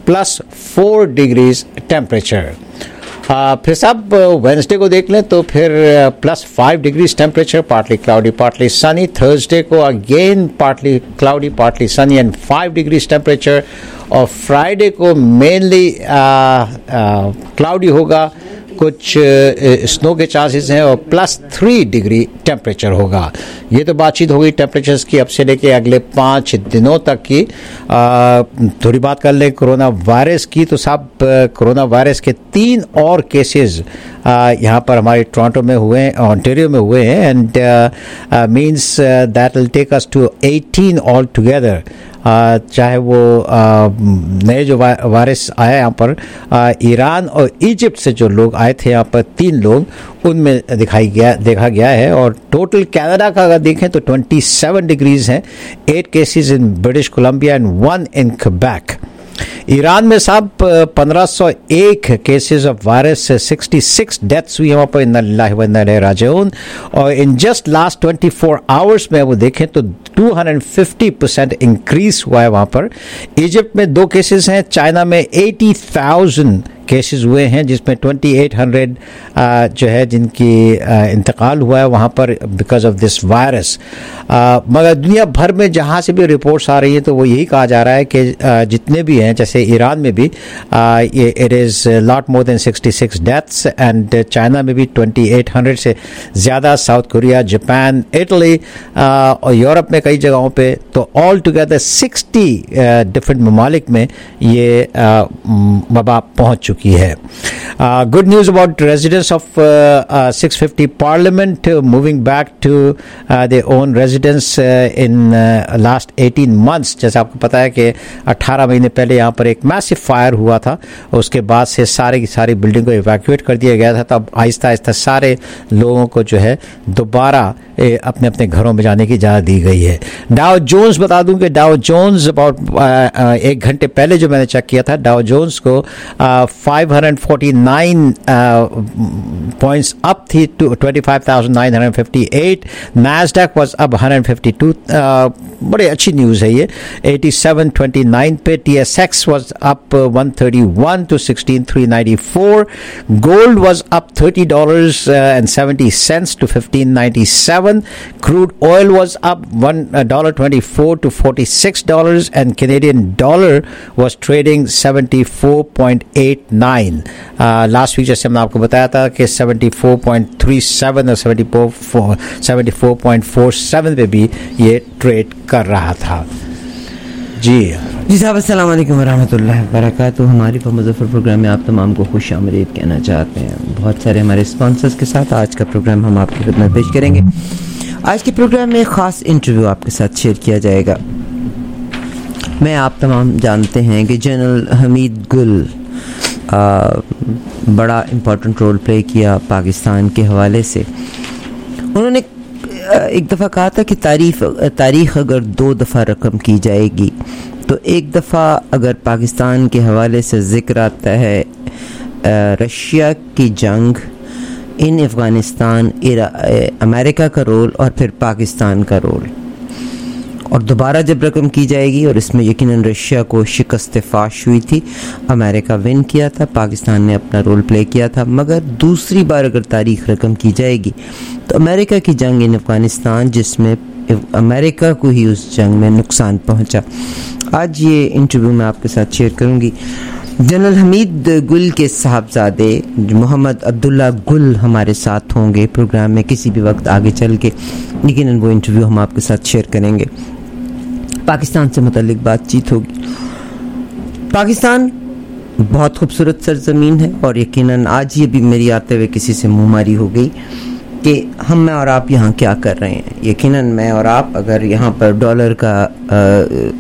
+4 डिग्रीज टेम्परेचर। फिर सब वेडनेसडे को देख लें तो फिर +5 degree temperature, partly cloudy partly sunny. Thursday को again partly cloudy partly sunny and 5 degree temperature, और फ्राइडे को मेनली क्लाउडी होगा, कुछ स्नो के चांसेस हैं, और +3 डिग्री टेम्परेचर होगा। ये तो बातचीत हो गई टेम्परेचर्स की अब से लेके अगले 5 दिनों तक की। थोड़ी बात कर ले कोरोना वायरस की, तो साहब कोरोना वायरस के 3 और केसेस यहाँ पर हमारे टोरंटो में हुए हैं, ऑन्टेरियो में हुए हैं, and means that will take us to 18 all together. चाहे वो नए जो वायरस आया यहाँ पर ईरान और इजिप्ट से जो लोग आए थे यहाँ पर 3 लोग, उनमें देखा गया है। और टोटल कनाडा का अगर देखें तो 27 डिग्रीज हैं, 8 cases in British Columbia and 1 in Quebec. Iran में साहब 1501 केसेस ऑफ वायरस, 66 डेथ्स हुई वहाँ पर, इन्ना लिल्लाहि व इन्ना इलैहि राजिऊन। और इन जस्ट लास्ट 24 आवर्स में वो देखें तो 250% इंक्रीज हुआ है वहाँ पर। इजिप्ट में 2 केसेस हैं, चाइना में 80,000 केसेस हुए हैं, जिसमें 2800 जो है जिनकी इंतकाल हुआ है वहाँ पर बिकॉज ऑफ दिस वायरस। मगर दुनिया भर में जहाँ से भी रिपोर्ट्स आ रही हैं तो वो यही कहा जा रहा है कि जितने भी हैं, जैसे ईरान में भी it is lot more than 66 deaths, and China में भी 2800 से ज़्यादा, साउथ कोरिया, जापान, इटली और यूरोप में कई जगहों पे, तो ऑल टुगेदर 60 डिफरेंट ममालिक में ये वबा पहुँच चुकी है। Good news about residents of 650 parliament moving back to their own residence in last 18 months. जैसे आपको पता है कि 18 महीने पहले यहाँ पर एक मैसिव फायर हुआ था, उसके बाद से सारी की सारी बिल्डिंग को इवैक्यूएट कर दिया गया था। तब आहिस्ता आहिस्ता सारे लोगों को जो है दोबारा अपने अपने घरों में जाने की इजाज़त दी गई है। डाउ जोन्स बता दूं कि डाउ जोन्स अबाउट 1 घंटे पहले जो मैंने चेक किया था, डाउ जोन्स को 549 पॉइंट्स अप थी टू 25,958। नैस्डैक वाज अप 152, बड़ी अच्छी न्यूज़ है ये, 8729 पे। TSX was up 131 to 16,394। Gold was up $30.70 to 1597। Crude oil was up $1.24 to $46, and Canadian dollar was trading 74.89। Last week जैसे हमने आपको बताया था कि 74.37 और 74.47 पे भी ये ट्रेड कर रहा था। जी साहब, अस्सलाम वालेकुम वरहमतुल्लाहि वबरकातुहू। हमारी मुज़फ़्फ़र प्रोग्राम में आप तमाम को खुश आमदीद कहना चाहते हैं। बहुत सारे हमारे स्पॉन्सर्स के साथ आज का प्रोग्राम हम आपकी खिदमत पेश करेंगे। आज के प्रोग्राम में ख़ास इंटरव्यू आपके साथ शेयर किया जाएगा। मैं आप तमाम जानते हैं कि जनरल हमीद गुल बड़ा इम्पोर्टेंट रोल प्ले किया पाकिस्तान के हवाले से। उन्होंने एक दफ़ा कहा था कि तारीख़ अगर 2 दफ़ा रकम की जाएगी तो एक दफ़ा अगर पाकिस्तान के हवाले से ज़िक्र आता है रशिया की जंग, इन अफ़गानिस्तान, अमेरिका का रोल और फिर पाकिस्तान का रोल, और दोबारा जब रकम की जाएगी, और इसमें यकीनन रशिया को शिकस्त फाश हुई थी, अमेरिका विन किया था, पाकिस्तान ने अपना रोल प्ले किया था। मगर दूसरी बार अगर तारीख़ रकम की जाएगी तो अमेरिका की जंग इन अफ़गानिस्तान, जिसमें अमेरिका को ही उस जंग में नुकसान पहुंचा, आज ये इंटरव्यू मैं आपके साथ शेयर करूंगी। जनरल हमीद गुल के साहबजादे मोहम्मद अब्दुल्ला गुल हमारे साथ होंगे प्रोग्राम में किसी भी वक्त आगे चल के, लेकिन वो इंटरव्यू हम आपके साथ शेयर करेंगे। पाकिस्तान से मुतल्लिक बातचीत होगी। पाकिस्तान बहुत खूबसूरत सरजमीन है, और यकीनन आज ये भी मेरी आते हुए किसी से मुँहमारी हो गई कि मैं और आप यहाँ क्या कर रहे हैं। यकीनन मैं और आप अगर यहाँ पर डॉलर का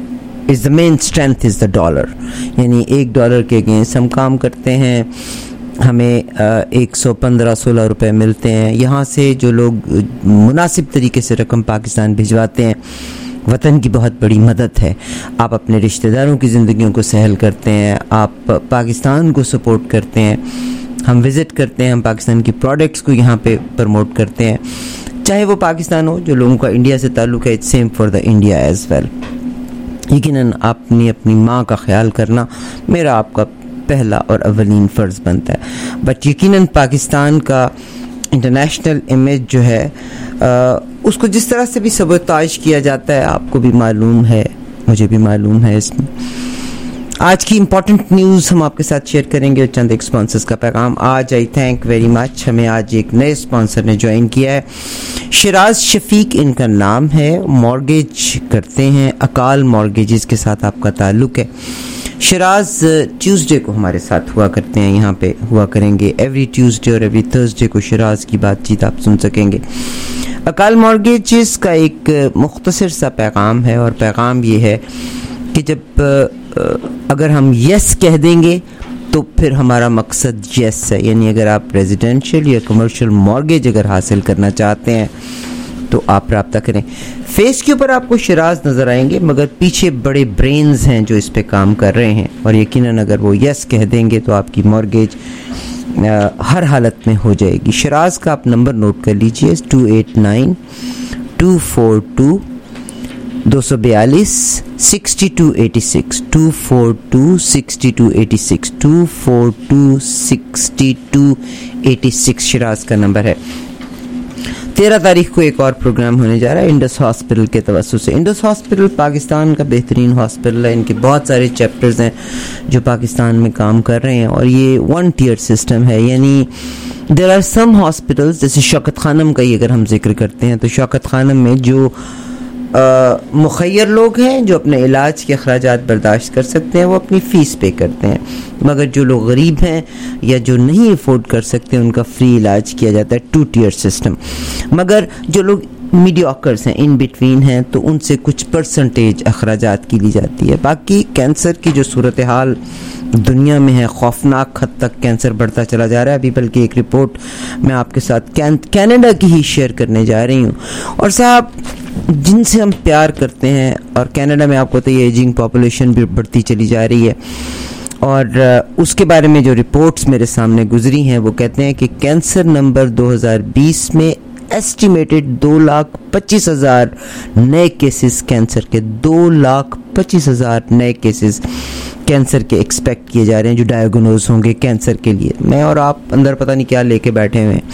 is the main strength is the dollar, यानी $1 के अगेंस्ट हम काम करते हैं, हमें 115-16 रुपए मिलते हैं। यहाँ से जो लोग मुनासिब तरीके से रकम पाकिस्तान भिजवाते हैं, वतन की बहुत बड़ी मदद है। आप अपने रिश्तेदारों की ज़िंदगियों को सहल करते हैं, आप पाकिस्तान को सपोर्ट करते हैं। हम विज़िट करते हैं, हम पाकिस्तान की प्रोडक्ट्स को यहाँ पे प्रमोट करते हैं, चाहे वो पाकिस्तान हो, जो लोगों का इंडिया से ताल्लुक़ है, it's same for the India as well. यकीनन अपनी माँ का ख्याल करना मेरा आपका पहला और अवलीन फ़र्ज़ बनता है। बट यकीनन पाकिस्तान का इंटरनेशनल इमेज जो है उसको जिस तरह से भी सबोताज किया जाता है, आपको भी मालूम है, मुझे भी मालूम है। इसमें आज की इम्पॉर्टेंट न्यूज़ हम आपके साथ शेयर करेंगे और चंद एक स्पॉन्सर्स का पैगाम। आज आई थैंक वेरी मच, हमें आज एक नए स्पॉन्सर ने ज्वाइन किया है। शिराज शफीक इनका नाम है, मॉर्गेज करते हैं, अकाल मॉर्गेजेस के साथ आपका ताल्लुक़ है। शिराज ट्यूसडे को हमारे साथ हुआ करते हैं, यहाँ पे हुआ करेंगे एवरी ट्यूसडे और एवरी थर्सडे को शिराज की बातचीत आप सुन सकेंगे। अकाल मॉर्गेजेस का एक मुख्तसर सा पैगाम है और पैगाम ये है कि जब अगर हम यस कह देंगे तो फिर हमारा मकसद यस है। यानी अगर आप रेजिडेंशियल या कमर्शियल मॉर्गेज अगर हासिल करना चाहते हैं तो आप रब्ता करें। फेस के ऊपर आपको शिराज नज़र आएंगे, मगर पीछे बड़े ब्रेन्स हैं जो इस पे काम कर रहे हैं और यकीनन अगर वो यस कह देंगे तो आपकी मॉर्गेज हर हालत में हो जाएगी। शिराज का आप नंबर नोट कर लीजिए, 289-242 242 6286 242 6286 242 6286 शिराज का नंबर है। 13 तारीख को एक और प्रोग्राम होने जा रहा है इंडस हॉस्पिटल के तवज्जो से। इंडस हॉस्पिटल पाकिस्तान का बेहतरीन हॉस्पिटल है, इनके बहुत सारे चैप्टर्स हैं जो पाकिस्तान में काम कर रहे हैं और ये 1 tier सिस्टम है। यानी देयर आर सम हॉस्पिटल्स, जैसे शौकत खानम का ही अगर हम जिक्र करते हैं तो शौकत खानम में जो मुखय्यर लोग हैं जो अपने इलाज के अखराजात बर्दाश्त कर सकते हैं वो अपनी फ़ीस पे करते हैं, मगर जो लोग गरीब हैं या जो नहीं अफोर्ड कर सकते उनका फ्री इलाज किया जाता है। 2 tier सिस्टम। मगर जो लोग मीडियोकर्स हैं, इन बिटवीन हैं, तो उनसे कुछ परसेंटेज अखराजात की ली जाती है। बाकी कैंसर की जो सूरत हाल दुनिया में है, खौफनाक हद तक कैंसर बढ़ता चला जा रहा है। अभी बल्कि एक रिपोर्ट मैं आपके साथ कनाडा की ही शेयर करने जा रही हूँ। और साहब, जिनसे हम प्यार करते हैं, और कनाडा में आपको तो ये एजिंग पॉपुलेशन भी बढ़ती चली जा रही है, और उसके बारे में जो रिपोर्ट्स मेरे सामने गुजरी हैं वो कहते हैं कि कैंसर नंबर 2020 में एस्टिमेटेड 2,25,000 नए केसेस कैंसर के, 2,25,000 नए केसेस कैंसर के एक्सपेक्ट किए जा रहे हैं जो डायग्नोज होंगे कैंसर के लिए। मैं और आप अंदर पता नहीं क्या लेके बैठे हुए हैं,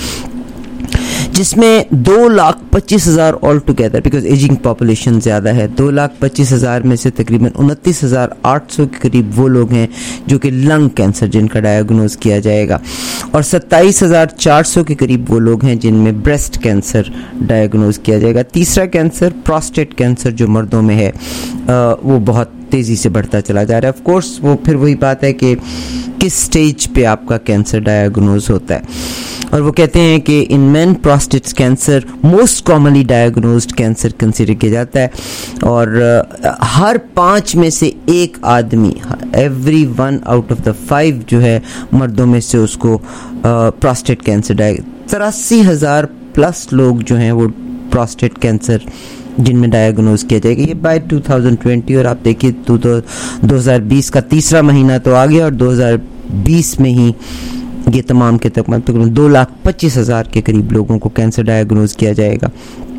जिसमें 2,25,000 all together, because aging population ज़्यादा है। 2,25,000 में से तकरीबन 29,800 के करीब वो लोग हैं जो कि लंग कैंसर जिनका डायग्नोज किया जाएगा, और 27,400 के करीब वो लोग हैं जिनमें ब्रेस्ट कैंसर डायग्नोज किया जाएगा। तीसरा कैंसर प्रोस्टेट कैंसर जो मर्दों में है वो बहुत तेज़ी से बढ़ता चला जा रहा है। ऑफ कोर्स वो फिर वही बात है कि किस स्टेज पे आपका कैंसर डायग्नोज होता है। और वो कहते हैं कि in men prostate cancer most commonly diagnosed cancer consider किया जाता है, और हर 5 में से एक आदमी, एवरी 1 out of the 5 जो है मर्दों में से उसको प्रोस्टेट कैंसर 83,000 प्लस लोग जो हैं वो प्रोस्टेट कैंसर जिनमें डायग्नोज किया जाएगा, ये बाय 2020। और आप देखिए 2020 का तीसरा महीना तो आ गया और 2020 में ही ये तमाम के तमाम 2,25,000 के करीब लोगों को कैंसर डायग्नोज किया जाएगा।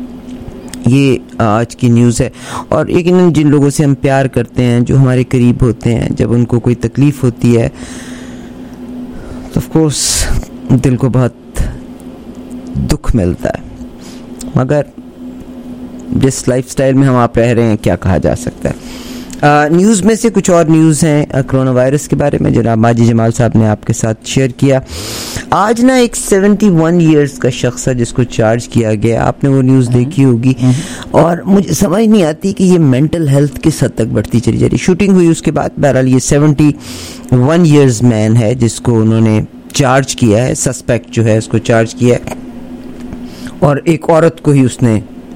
ये आज की न्यूज़ है। और यकीनन जिन लोगों से हम प्यार करते हैं, जो हमारे करीब होते हैं, जब उनको कोई तकलीफ़ होती है तो ऑफ कोर्स दिल को बहुत दुख मिलता है। मगर जिस लाइफस्टाइल में हम आप रह रहे हैं, क्या कहा जा सकता है। न्यूज़ में से कुछ और न्यूज़ हैं कोरोना वायरस के बारे में, जनाब माजी जमाल साहब ने आपके साथ शेयर किया। आज ना एक 71 ईयर्स का शख्स है जिसको चार्ज किया गया, आपने वो न्यूज़ देखी होगी, और मुझे समझ नहीं आती कि ये मेंटल हेल्थ किस हद तक बढ़ती चली जा रही। शूटिंग हुई उसके बाद बहरहाल ये 71 ईयर्स मैन है जिसको उन्होंने चार्ज किया है, सस्पेक्ट जो है उसको चार्ज किया है, और एक औरत को ही उसने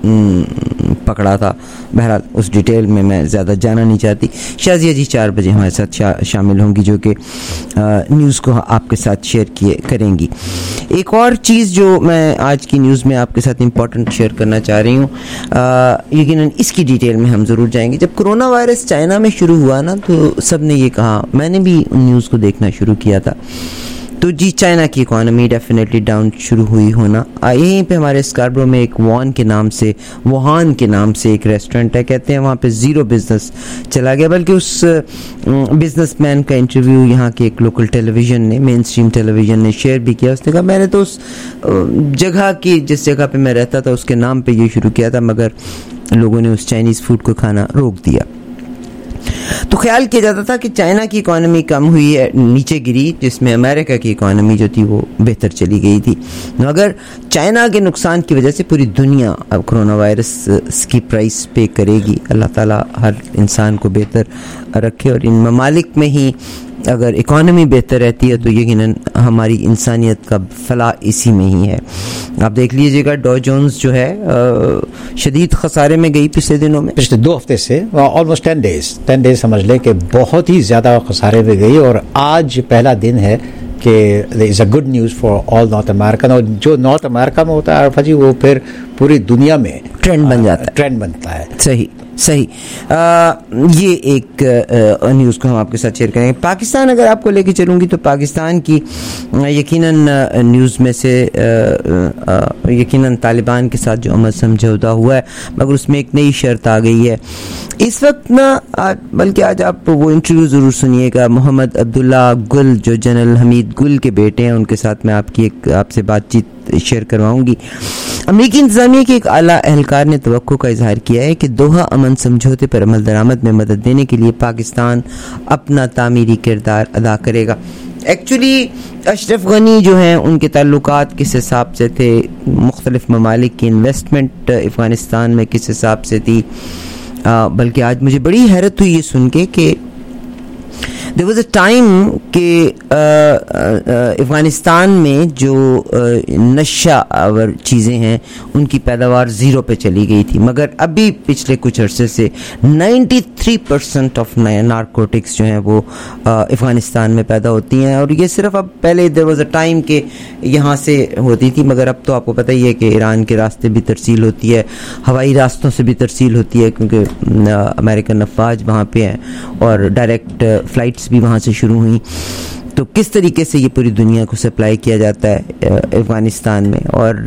पकड़ा था। बहरहाल उस डिटेल में मैं ज़्यादा जाना नहीं चाहती। शाजिया जी 4 बजे हमारे साथ शामिल होंगी जो कि न्यूज़ को आपके साथ शेयर करेंगी। एक और चीज़ जो मैं आज की न्यूज़ में आपके साथ इम्पॉर्टेंट शेयर करना चाह रही हूँ, यकीनन इसकी डिटेल में हम ज़रूर जाएंगे। जब कोरोना वायरस चाइना में शुरू हुआ ना, तो सब ने ये कहा, मैंने भी न्यूज़ को देखना शुरू किया था, तो जी चाइना की इकोनॉमी डेफिनेटली डाउन शुरू हुई होना। यहीं पे हमारे स्कार्बरो में एक वुहान के नाम से एक रेस्टोरेंट है, कहते हैं वहाँ पे ज़ीरो बिजनेस चला गया। बल्कि उस बिजनेसमैन का इंटरव्यू यहाँ के एक लोकल टेलीविज़न ने, मेन स्ट्रीम टेलीविज़न ने शेयर भी किया। उसने कहा मैंने तो उस जगह की, जिस जगह पे मैं रहता था, उसके नाम पे ये शुरू किया था, मगर लोगों ने उस चाइनीज़ फूड को खाना रोक दिया। तो ख्याल किया जाता था कि चाइना की इकोनॉमी कम हुई है, नीचे गिरी, जिसमें अमेरिका की इकोनॉमी जो थी वो बेहतर चली गई थी। मगर चाइना के नुकसान की वजह से पूरी दुनिया अब कोरोना वायरस की प्राइस पे करेगी। अल्लाह ताला हर इंसान को बेहतर रखे, और इन ममालिक में ही अगर इकोनॉमी बेहतर रहती है तो यकीनन हमारी इंसानियत का फलाह इसी में ही है। आप देख लीजिएगा डॉ जोन्स जो है शदीद खसारे में गई पिछले दिनों में, पिछले 2 हफ्ते से ऑलमोस्ट 10 डेज समझ लें कि बहुत ही ज़्यादा खसारे में गई। और आज पहला दिन है कि is a good news for all North American. और जो नॉर्थ अमेरिका में होता है आरफा जी, वो फिर पूरी दुनिया में ट्रेंड बन जाता है, ट्रेंड बनता है। सही। ये एक न्यूज़ को हम आपके साथ शेयर करेंगे। पाकिस्तान अगर आपको लेके चलूँगी तो पाकिस्तान की यकीनन न्यूज़ में से यकीनन तालिबान के साथ जो अमन समझौता हुआ है, मगर उसमें एक नई शर्त आ गई है इस वक्त ना। बल्कि आज आप वो इंटरव्यू ज़रूर सुनिएगा, मोहम्मद अब्दुल्ला गुल जो जनरल हमीद गुल के बेटे हैं, उनके साथ मैं आपसे बातचीत शेयर करवाऊंगी। अमेरिकी इंतजामिया के एक आला एहलकार ने तवक्को का इजहार किया है कि दोहा अमन समझौते पर अमल दरामद में मदद देने के लिए पाकिस्तान अपना तामीरी किरदार अदा करेगा। एक्चुअली अशरफ गनी जो हैं उनके ताल्लुकात किस हिसाब से थे, मुख्तलिफ ममालिक की इन्वेस्टमेंट अफ़गानिस्तान में किस हिसाब से थी, बल्कि आज मुझे बड़ी हैरत हुई ये सुन के कि देयर वाज अ टाइम कि अफ़गानिस्तान में जो नशा आवर चीज़ें हैं उनकी पैदावार 0 पे चली गई थी, मगर अभी पिछले कुछ अरसे से 93% ऑफ नारकोटिक्स जो हैं वो अफ़गानिस्तान में पैदा होती हैं। और ये सिर्फ अब, पहले देयर वाज अ टाइम कि यहाँ से होती थी, मगर अब तो आपको पता ही है कि ईरान के रास्ते भी तरसील होती है, हवाई रास्तों से भी तरसील होती है, क्योंकि अमेरिकन अफवाज वहाँ पे हैं और डायरेक्ट फ़्लाइट्स भी वहाँ से शुरू हुई। तो किस तरीके से ये पूरी दुनिया को सप्लाई किया जाता है अफ़गानिस्तान में। और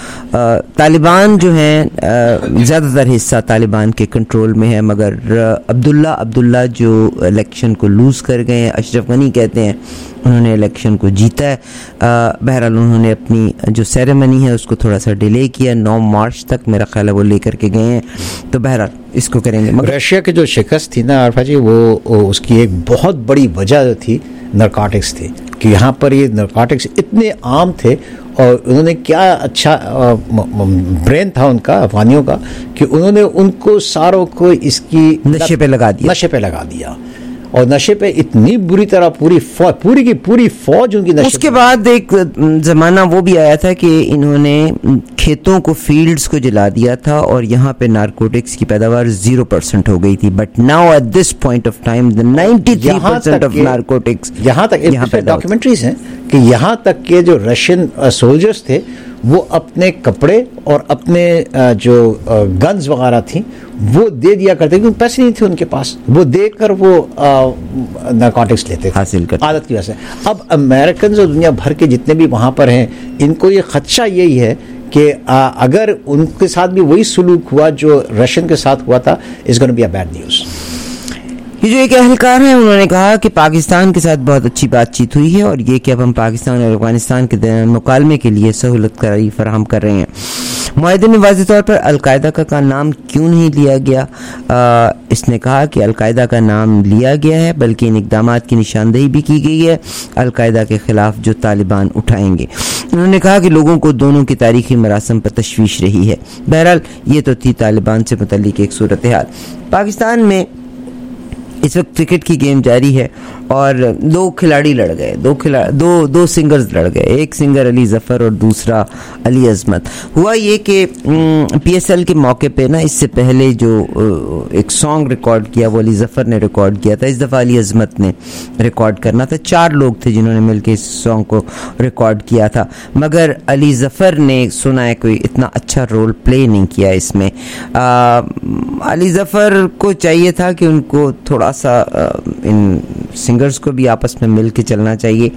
तालिबान जो हैं ज़्यादातर हिस्सा तालिबान के कंट्रोल में है, मगर अब्दुल्ला जो इलेक्शन को लूज़ कर गए हैं, अशरफ गनी कहते हैं उन्होंने इलेक्शन को जीता है। बहरहाल उन्होंने अपनी जो सेरेमनी है उसको थोड़ा सा डिले किया, 9 मार्च तक मेरा ख्याल है वो लेकर के गए हैं। तो बहरहाल इसको करेंगे। रशिया की जो शिकस्त थी ना आरफा जी, वो उसकी एक बहुत बड़ी वजह थी नारकोटिक्स थी, कि यहाँ पर ये नारकोटिक्स इतने आम थे। और उन्होंने क्या अच्छा ब्रेन था उनका, अफगानियों का, कि उन्होंने उनको सारों को इसकी नशे पे लगा दिया। और नशे पे इतनी बुरी तरह पूरी की पूरी फौज उनकी नशे। उसके बाद एक जमाना वो भी आया था कि इन्होंने खेतों को, फील्ड्स को जला दिया था और यहाँ पे नारकोटिक्स की पैदावार 0% हो गई थी। But now at this point of time 93% of narcotics यहाँ पे डॉक्यूमेंट्रीज हैं कि यहाँ तक के जो रशियन सोल्जर्स थे वो अपने कपड़े और अपने जो गन्स वगैरह थी वो दे दिया करते, क्योंकि पैसे नहीं थे उनके पास, वो देकर वो नारकोटिक्स लेते थे हासिल करते आदत की वजह से। अब अमेरिकन और दुनिया भर के जितने भी वहाँ पर हैं, इनको ये खदशा यही है कि अगर उनके साथ भी वही सलूक हुआ जो रशियन के साथ हुआ था, is gonna be a bad news. ये जो एक एहलकार हैं उन्होंने कहा कि पाकिस्तान के साथ बहुत अच्छी बातचीत हुई है और ये कि अब हम पाकिस्तान और अफगानिस्तान के दरमियान मुकालमे के लिए सहूलत फराहम कर रहे हैं। मुआहिदे में वाज़ेह तौर पर अलकायदा का नाम क्यों नहीं लिया गया? इसने कहा कि अलकायदा का नाम लिया गया है, बल्कि इन इक़दामात की निशानदेही भी की गई है अलकायदा के ख़िलाफ़ जो तालिबान उठाएंगे। उन्होंने कहा कि लोगों को दोनों की तारीख़ी मरासम पर तशवीश रही है। बहरहाल ये तो थी तालिबान से मुतल्लिक़ एक सूरत हाल। पाकिस्तान में इस वक्त क्रिकेट की गेम जारी है और दो खिलाड़ी लड़ गए, दो सिंगर्स लड़ गए, एक सिंगर अली जफ़र और दूसरा अली अज़मत। हुआ ये कि PSL के मौके पे ना इससे पहले जो एक सॉन्ग रिकॉर्ड किया वो अली जफ़र ने रिकॉर्ड किया था, इस दफ़ा अली अज़मत ने रिकॉर्ड करना था। 4 लोग थे जिन्होंने मिलकर इस सॉन्ग को रिकॉर्ड किया था, मगर अली जफ़र ने सुना है कोई इतना अच्छा रोल प्ले नहीं किया इसमें। अली जफ़र को चाहिए था कि उनको थोड़ा सा इन सिंगर्स को भी आपस में मिल के चलना चाहिए।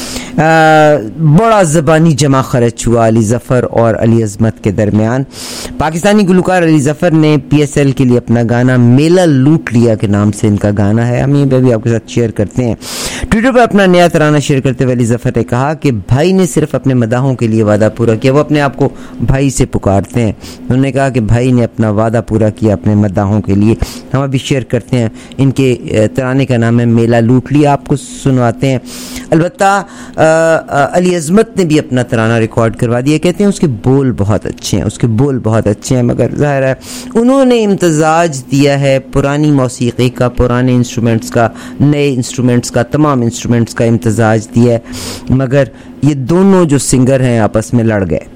बड़ा ज़बानी जमा खर्च हुआ अली जफ़र और अली अज़मत के दरमियान। पाकिस्तानी गुलकार अली जफ़र ने PSL के लिए अपना गाना मेला लूट लिया के नाम से इनका गाना है, हम ये भी आपके साथ शेयर करते हैं। ट्विटर पर अपना नया तराना शेयर करते हुए अली जफ़र ने कहा कि भाई ने सिर्फ अपने मदाहों के लिए वादा पूरा किया, वो अपने आप को भाई से पुकारते हैं। उन्होंने कहा कि भाई ने अपना वादा पूरा किया अपने मदाहों के लिए। हम अभी शेयर करते हैं, इनके तराने का नाम है मेला लूट लिया, आपको सुनवाते हैं। अलबत्ता अली अज़मत ने भी अपना तराना रिकॉर्ड करवा दिया। कहते हैं उसके बोल बहुत अच्छे हैं, उसके बोल बहुत अच्छे हैं, मगर ज़ाहिर है उन्होंने इम्तजाज दिया है पुरानी मौसीक़ी का, पुराने इंस्ट्रूमेंट्स का, नए इंस्ट्रूमेंट्स का, तमाम इंस्ट्रूमेंट्स का इम्तजाज दिया है, मगर ये दोनों जो सिंगर हैं आपस में लड़ गए।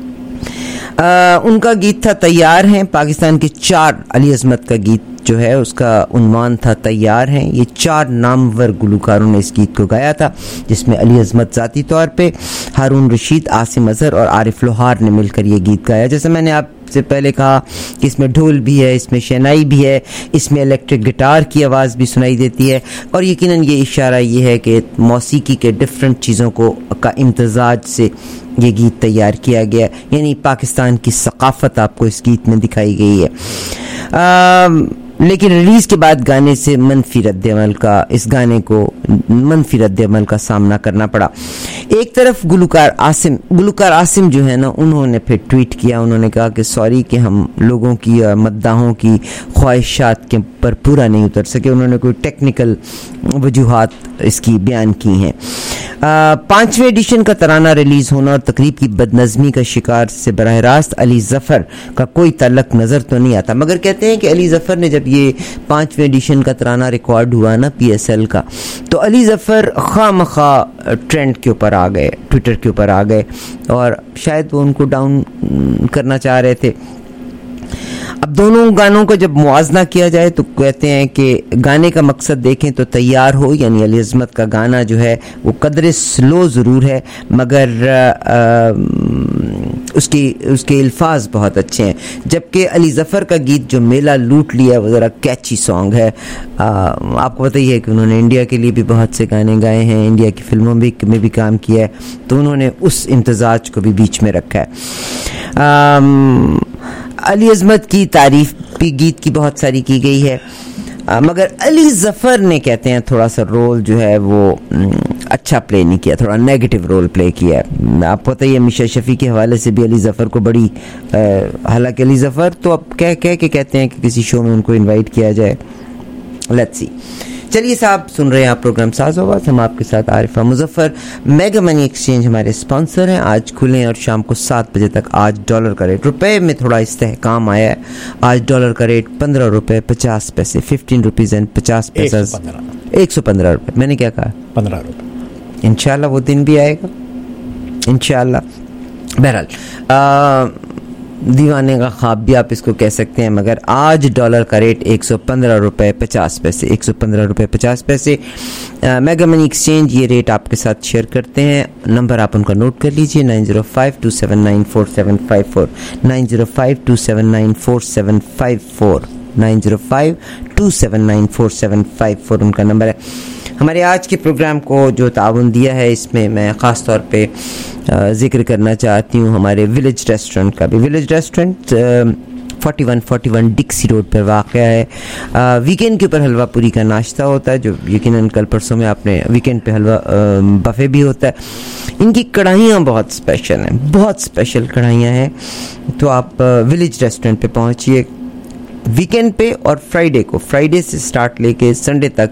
उनका गीत था तैयार हैं, पाकिस्तान के 4 अली अज़मत का गीत जो है उसका उन्वान था तैयार हैं। ये 4 नामवर गुलकारों ने इस गीत को गाया था, जिसमें अली अज़मत ज़ाती तौर पे, हारून रशीद, आसिम अज़हर और आरिफ लोहार ने मिलकर ये गीत गाया। जैसे मैंने आपसे पहले कहा कि इसमें ढोल भी है, इसमें शहनाई भी है, इसमें इलेक्ट्रिक गिटार की आवाज़ भी सुनाई देती है, और यकीनन ये इशारा ये है कि मौसीकी के डिफरेंट चीज़ों को का इम्तजाज से ये गीत तैयार किया गया, यानी पाकिस्तान की सकाफ़त आपको इस गीत में दिखाई गई है। लेकिन रिलीज़ के बाद गाने से मनफी रद्द-ए-अमल का, इस गाने को मनफी रद्द-ए-अमल का सामना करना पड़ा। एक तरफ गुलकार आसिम जो है ना, उन्होंने फिर ट्वीट किया, उन्होंने कहा कि सॉरी कि हम लोगों की मद्दाहों की ख्वाहिशात के पर पूरा नहीं उतर सके। उन्होंने कोई टेक्निकल वजूहात इसकी बयान की हैं। 5वें एडिशन का तराना रिलीज होना और तकरीब की बदनज़मी का शिकार से बराह रास्त अली जफ़र का कोई ताल्लुक नज़र तो नहीं आता, मगर कहते हैं कि अली जफ़र ने जब ये 5वें एडिशन का तराना रिकॉर्ड हुआ ना PSL का, तो अली जफ़र खामखा ट्रेंड के ऊपर आ गए, ट्विटर के ऊपर आ गए, और शायद वो उनको डाउन करना चाह रहे थे। अब दोनों गानों का जब मुआजना किया जाए तो कहते हैं कि गाने का मकसद देखें तो तैयार हो, यानी अली अज़मत का गाना जो है वो कदरे स्लो ज़रूर है, मगर उसके अल्फाज बहुत अच्छे हैं। जबकि अली जफ़र का गीत जो मेला लूट लिया वो ज़रा कैची सॉन्ग है। आपको पता ही है कि उन्होंने इंडिया के लिए भी बहुत से गाने गाए हैं, इंडिया की फिल्मों में भी काम किया है, तो उन्होंने उस इम्तजाज को भी बीच में रखा है। अली अज़मत की तारीफ भी गीत की बहुत सारी की गई है, मगर अली जफ़र ने कहते हैं थोड़ा सा रोल जो है वो अच्छा प्ले नहीं किया, थोड़ा नेगेटिव रोल प्ले किया है। आपको पता ही है मिशा शफ़ी के हवाले से भी अली जफ़र को बड़ी, हालांकि अली जफ़र तो अब कह के कहते हैं कि किसी शो में उनको इनवाइट किया जाए। Let's see. चलिए साहब, सुन रहे हैं आप प्रोग्राम साज़ आवाज़, हम आपके साथ Arifa Muzaffar. Mega money Exchange हमारे स्पॉन्सर हैं, आज खुले हैं और शाम को 7 बजे तक। आज डॉलर का रेट, रुपए में थोड़ा इस्तेहकाम आया है, आज डॉलर का रेट 15 रुपये 50 पैसे, 15 रुपीज़ एंड 50 पैसे, 115 रुपये। मैंने क्या कहा? 15 रुपये। इंशाल्लाह वो दिन भी आएगा, इंशाल्लाह। बहरहाल दीवाने का ख्वाब भी आप इसको कह सकते हैं, मगर आज डॉलर का रेट 115 रुपये 50 पैसे, 115 रुपये 50 पैसे। मेगा मनी एक्सचेंज ये रेट आपके साथ शेयर करते हैं। नंबर आप उनका नोट कर लीजिए, 9052794754, 9052794754, 9052794754 उनका नंबर है। हमारे आज के प्रोग्राम को जो ताउन दिया है, इसमें मैं ख़ास तौर पे जिक्र करना चाहती हूँ हमारे विलेज रेस्टोरेंट का भी। विलेज रेस्टोरेंट 4141 डिक्सी रोड पर वाक़ है। वीकेंड के ऊपर हलवा पूरी का नाश्ता होता है, जो यकीनन कल परसों में आपने वीकेंड पे हलवा बफ़े भी होता है। इनकी कढ़ाइयाँ बहुत स्पेशल हैं, बहुत स्पेशल कढ़ाइयाँ हैं। तो आप विलेज रेस्टोरेंट पे पहुँचिए वीकेंड पे, और फ्राइडे से स्टार्ट लेके संडे तक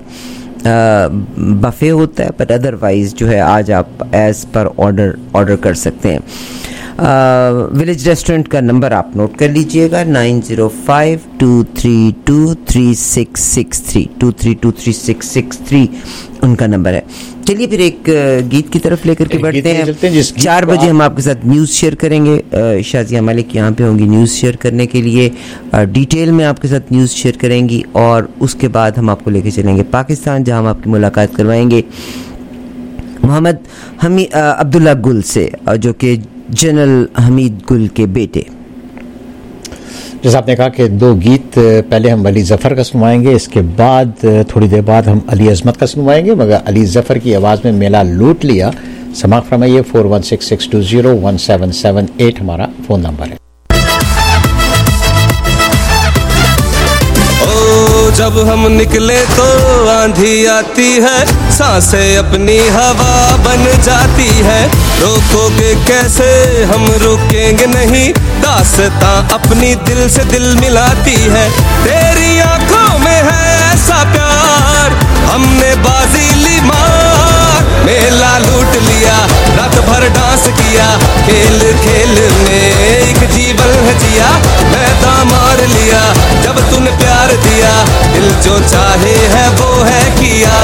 बफ़े होता है, बट अदरवाइज़ जो है आज आप एज़ पर ऑर्डर कर सकते हैं। विलेज रेस्टोरेंट का नंबर आप नोट कर लीजिएगा 9052323663 2323663 उनका नंबर है। चलिए फिर एक गीत की तरफ लेकर के बढ़ते हैं। 4 बजे हम आपके साथ न्यूज़ शेयर करेंगे। शाजिया मलिक यहाँ पे होंगी न्यूज़ शेयर करने के लिए, डिटेल में आपके साथ न्यूज़ शेयर करेंगी और उसके बाद हम आपको लेके चलेंगे पाकिस्तान, जहाँ हम आपकी मुलाकात करवाएंगे मोहम्मद अब्दुल्ला गुल से, जो कि जनरल हमीद गुल के बेटे। जैसा आपने कहा कि 2 गीत पहले हम अली जफ़र का सुनवाएंगे, इसके बाद थोड़ी देर बाद हम अली अजमत का सुनवाएंगे, मगर अली जफ़र की आवाज़ में मेला लूट लिया समाप्त फरमाइए। 4166201778 हमारा फ़ोन नंबर है। जब हम निकले तो आंधी आती है, सांसें अपनी हवा बन जाती है, रोकोगे कैसे हम रुकेंगे नहीं, दास्तां अपनी दिल से दिल मिलाती है, तेरी आंखों में है ऐसा प्यार, हमने बाजी ली मार, मेला लूट लिया, रात भर डांस किया, खेल खेल में एक जीवन है जिया, मैदान मार लिया, जब तूने प्यार दिया, दिल जो चाहे है वो है किया।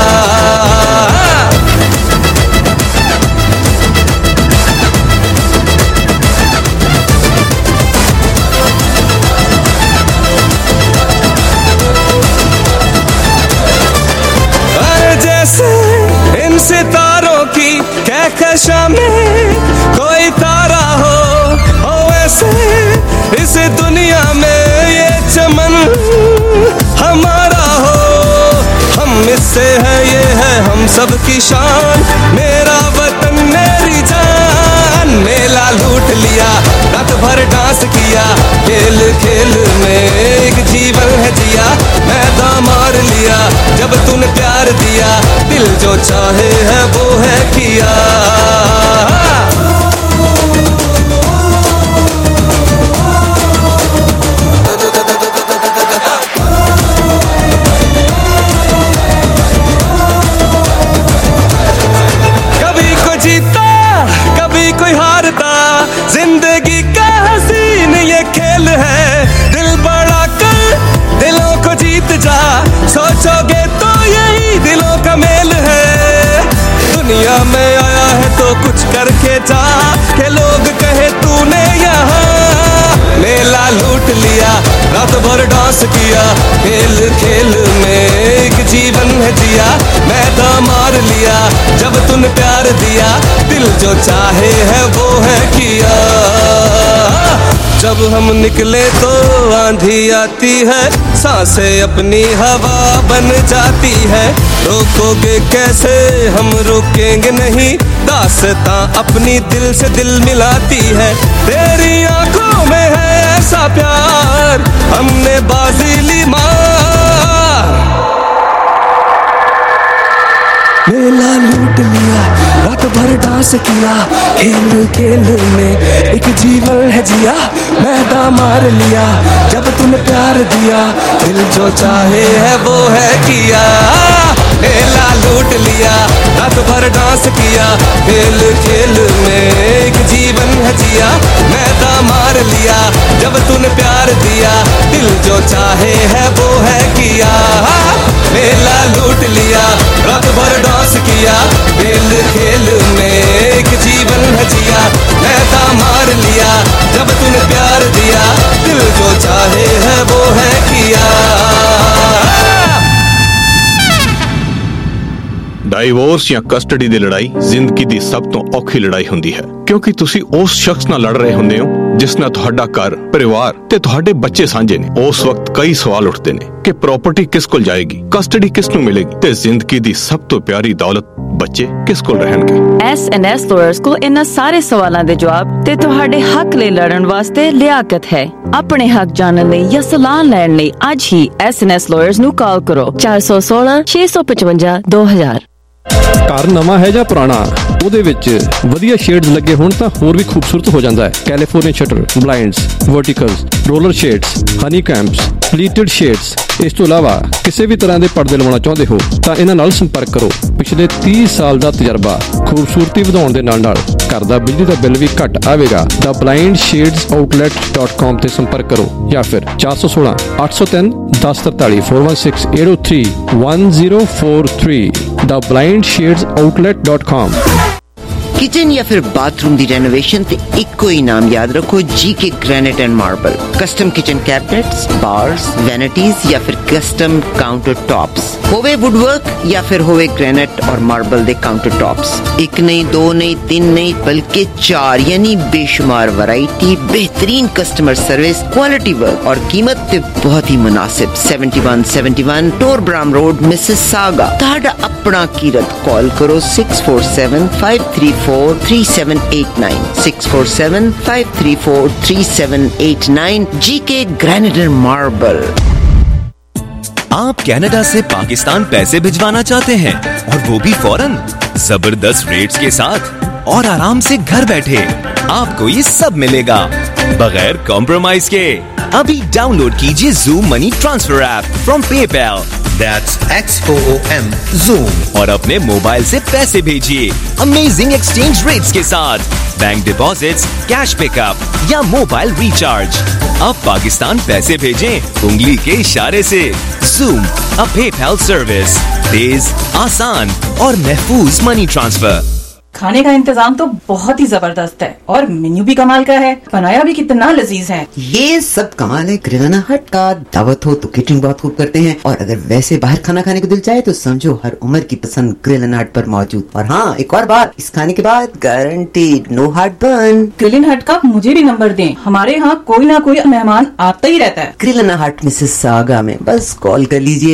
अरे जैसे इन सितारों की कहकशां में कोई तारा हो ऐसे इस दुनिया में ये चमन हमारा हो, हम इससे है ये है हम सब की शान, मेरा वतन मेरी जान, मेला लूट लिया, रात भर डांस किया, खेल खेल में एक जीवन है जिया, मैदान मार लिया, जब तूने प्यार दिया, दिल जो चाहे है वो है किया। जिंदगी का हसीन ये खेल है, दिल बड़ा कर दिलों को जीत जा, सोचोगे तो यही दिलों का मेल है, दुनिया में आया है तो कुछ करके जा, के लोग कहे तूने यहाँ, मेला लूट लिया, रात भर डांस किया, खेल खेल में एक जीवन है जिया, मैदान मार लिया, जब तूने प्यार दिया, दिल जो चाहे है वो है किया। जब हम निकले तो आंधी आती है, सांसें अपनी हवा बन जाती है, रोकोगे कैसे हम रुकेंगे नहीं, दास्तां अपनी दिल से दिल मिलाती है, तेरी आंखों में है ऐसा प्यार, हमने बाजी ली मार, मेला लूट लिया, रात भर डांस किया, खेल खेल में एक जीवन है जिया, मैदान मार लिया, जब तूने प्यार दिया, दिल जो चाहे है वो है किया, मेला लूट लिया, रात भर डांस किया, खेल खेल में एक जीवन है जिया, मैदान मार लिया, जब तूने प्यार दिया, दिल जो चाहे है वो है किया, मेला लूट लिया, रात भर डांस किया, खेल खेल में एक जीवन है जिया, मैदान मार लिया, जब तूने प्यार दिया, दिल जो चाहे है वो है किया। ਡਾਈਵੋਰਸ ਜਾਂ ਕਸਟਡੀ ਦੀ ਲੜਾਈ ਜ਼ਿੰਦਗੀ ਦੀ ਸਭ ਤੋਂ ਔਖੀ ਲੜਾਈ ਹੁੰਦੀ ਹੈ, ਕਿਉਂਕਿ ਤੁਸੀਂ ਉਸ ਸ਼ਖਸ ਨਾਲ ਲੜ ਰਹੇ ਹੁੰਦੇ ਹੋ ਜਿਸ ਨਾਲ ਤੁਹਾਡਾ ਘਰ, ਪਰਿਵਾਰ ਤੇ ਤੁਹਾਡੇ ਬੱਚੇ ਸਾਂਝੇ ਨੇ। ਉਸ ਵਕਤ ਕਈ ਸਵਾਲ ਉੱਠਦੇ ਨੇ ਕਿ ਪ੍ਰਾਪਰਟੀ ਕਿਸ ਕੋਲ ਜਾਏਗੀ, ਕਸਟਡੀ ਕਿਸ ਨੂੰ ਮਿਲੇਗੀ ਤੇ ਜ਼ਿੰਦਗੀ ਦੀ ਸਭ ਤੋਂ ਪਿਆਰੀ ਦੌਲਤ ਬੱਚੇ ਕਿਸ ਕੋਲ ਰਹਿਣਗੇ। S&S ਲਾਇਰਸ ਕੋਲ ਇਹਨਾਂ ਸਾਰੇ ਸਵਾਲਾਂ ਦੇ ਜਵਾਬ ਤੇ ਤੁਹਾਡੇ ਹੱਕ ਲਈ ਲੜਨ ਵਾਸਤੇ ਲਿਆਕਤ ਹੈ। ਆਪਣੇ ਹੱਕ ਜਾਣਨ ਲਈ ਜਾਂ ਸਲਾਹ ਲੈਣ ਲਈ ਅੱਜ ਹੀ S&S ਲਾਇਰਸ ਨੂੰ ਕਾਲ ਕਰੋ 416 655 2000। ਘਰ ਨਵਾਂ ਹੈ ਜਾਂ ਪੁਰਾਣਾ, ਉਹਦੇ ਵਿੱਚ ਵਧੀਆ ਸ਼ੇਡਸ ਲੱਗੇ ਹੋਣ ਤਾਂ ਹੋਰ ਵੀ ਖੂਬਸੂਰਤ ਹੋ ਜਾਂਦਾ ਹੈ। California shutter, blinds, verticals, roller shades, honey combs, pleated shades. ਇਸ ਤੋਂ ਇਲਾਵਾ ਕਿਸੇ ਵੀ ਤਰ੍ਹਾਂ ਦੇ ਪਰਦੇ ਲਵਾਉਣਾ ਚਾਹੁੰਦੇ ਹੋ ਤਾਂ ਇਹਨਾਂ ਨਾਲ ਸੰਪਰਕ ਕਰੋ। ਪਿਛਲੇ 30 ਸਾਲ ਦਾ ਤਜਰਬਾ, ਖੂਬਸੂਰਤੀ ਵਧਾਉਣ ਦੇ ਨਾਲ ਘਰ ਦਾ ਬਿਜਲੀ ਦਾ ਬਿੱਲ ਵੀ ਘੱਟ ਆਵੇਗਾ। The blindshades.outlet.com ਤੇ ਸੰਪਰਕ ਕਰੋ ਜਾਂ ਫਿਰ 416 803 1043 416 803 1043 theblindshadesoutlet.com। किचन या फिर बाथरूम दी रेनोवेशन ते इक्को ही नाम याद रखो, GK granite and marble. Custom kitchen cabinets, bars, vanities या फिर custom counter tops, Howe woodwork या फिर होवे ग्रेनाइट और मार्बल दे काउंटर टॉप्स। एक नहीं, दो नहीं, तीन नहीं, बल्कि 4 यानी बेशुमार वैरायटी, बेहतरीन कस्टमर सर्विस, क्वालिटी वर्क और कीमत ते बहुत ही मुनासिब। 7171 टोरब्राम रोड, मिसिसागा। ताड़ा अपना कीरत कॉल करो 647-534-3789 647-534-3789। GK granite and marble. आप कनाडा से पाकिस्तान पैसे भिजवाना चाहते हैं और वो भी फौरन, जबरदस्त रेट्स के साथ और आराम से घर बैठे आपको ये सब मिलेगा बगैर कॉम्प्रोमाइज के। अभी डाउनलोड कीजिए Zoom money transfer app from PayPal, that's XOOM Zoom, और अपने मोबाइल से पैसे भेजिए अमेजिंग एक्सचेंज रेट्स के साथ, बैंक डिपॉजिट्स, कैश पिकअप या मोबाइल रिचार्ज। अब पाकिस्तान पैसे भेजें उंगली के इशारे से। Zoom, a PayPal सर्विस, तेज, आसान और महफूज मनी ट्रांसफर। खाने का इंतजाम तो बहुत ही जबरदस्त है और मेन्यू भी कमाल का है, बनाया भी कितना लजीज है। ये सब कमाल है ग्रिलाना हट का। दावत हो तो केटरिंग बहुत खूब करते हैं, और अगर वैसे बाहर खाना खाने को दिल चाहे तो समझो हर उम्र की पसंद ग्रिलाना हट पर मौजूद। और हाँ, एक और बात, इस खाने के बाद guaranteed no heartburn. Grillana Hut का मुझे भी नंबर दें, हमारे यहाँ कोई ना कोई मेहमान आता ही रहता है। ग्रिलाना हट मिसिसागा में बस कॉल कर लीजिए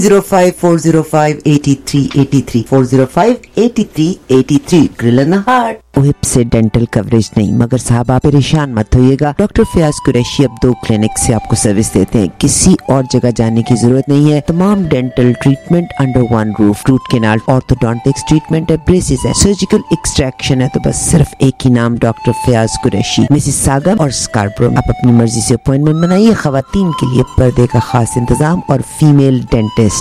905-405-8383 405-8383। ग्रिलाना हट। विप से डेंटल कवरेज नहीं, मगर साहब आप परेशान मत होइएगा। डॉक्टर फयाज कुरैशी अब 2 क्लिनिक से आपको सर्विस देते हैं, किसी और जगह जाने की जरूरत नहीं है। तमाम dental treatment under one roof, root canal, orthodontics treatment है, ब्रेसेस है, सर्जिकल एक्सट्रैक्शन है, तो बस सिर्फ एक ही नाम, डॉक्टर फयाज कुरैशी, मिसिसागा और स्कार्बरो। आप अपनी मर्जी से अपॉइंटमेंट बनाइए। खवातीन के लिए पर्दे का खास इंतजाम और female dentist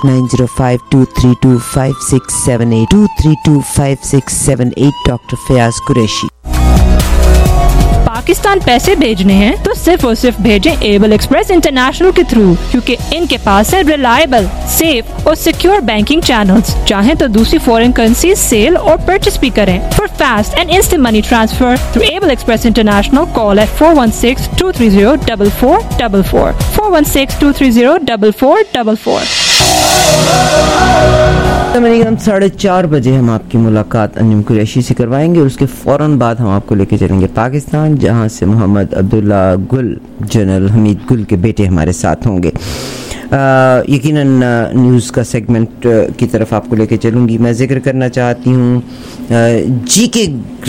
905-232-5678 232-5678 doctor Fayaz Qureshi. Pakistan पैसे भेजने हैं तो सिर्फ और सिर्फ भेजें एबल एक्सप्रेस इंटरनेशनल के थ्रू, क्योंकि इनके पास है रिलायबल, सेफ और सिक्योर बैंकिंग चैनल्स। चाहें तो दूसरी फॉरेन करेंसी सेल और परचेस भी करें। For fast and instant money transfer through Able Express International call at 416-230-4444 416-230-4444। हम 4:30 बजे हम आपकी मुलाकात अंजुम कुरैशी से करवाएंगे, और उसके फौरन बाद हम आपको लेके चलेंगे पाकिस्तान, जहां से मोहम्मद अब्दुल्ला गुल, जनरल हमीद गुल के बेटे हमारे साथ होंगे। यकीनन न्यूज़ का सेगमेंट की तरफ आपको लेके चलूँगी। मैं जिक्र करना चाहती हूँ GK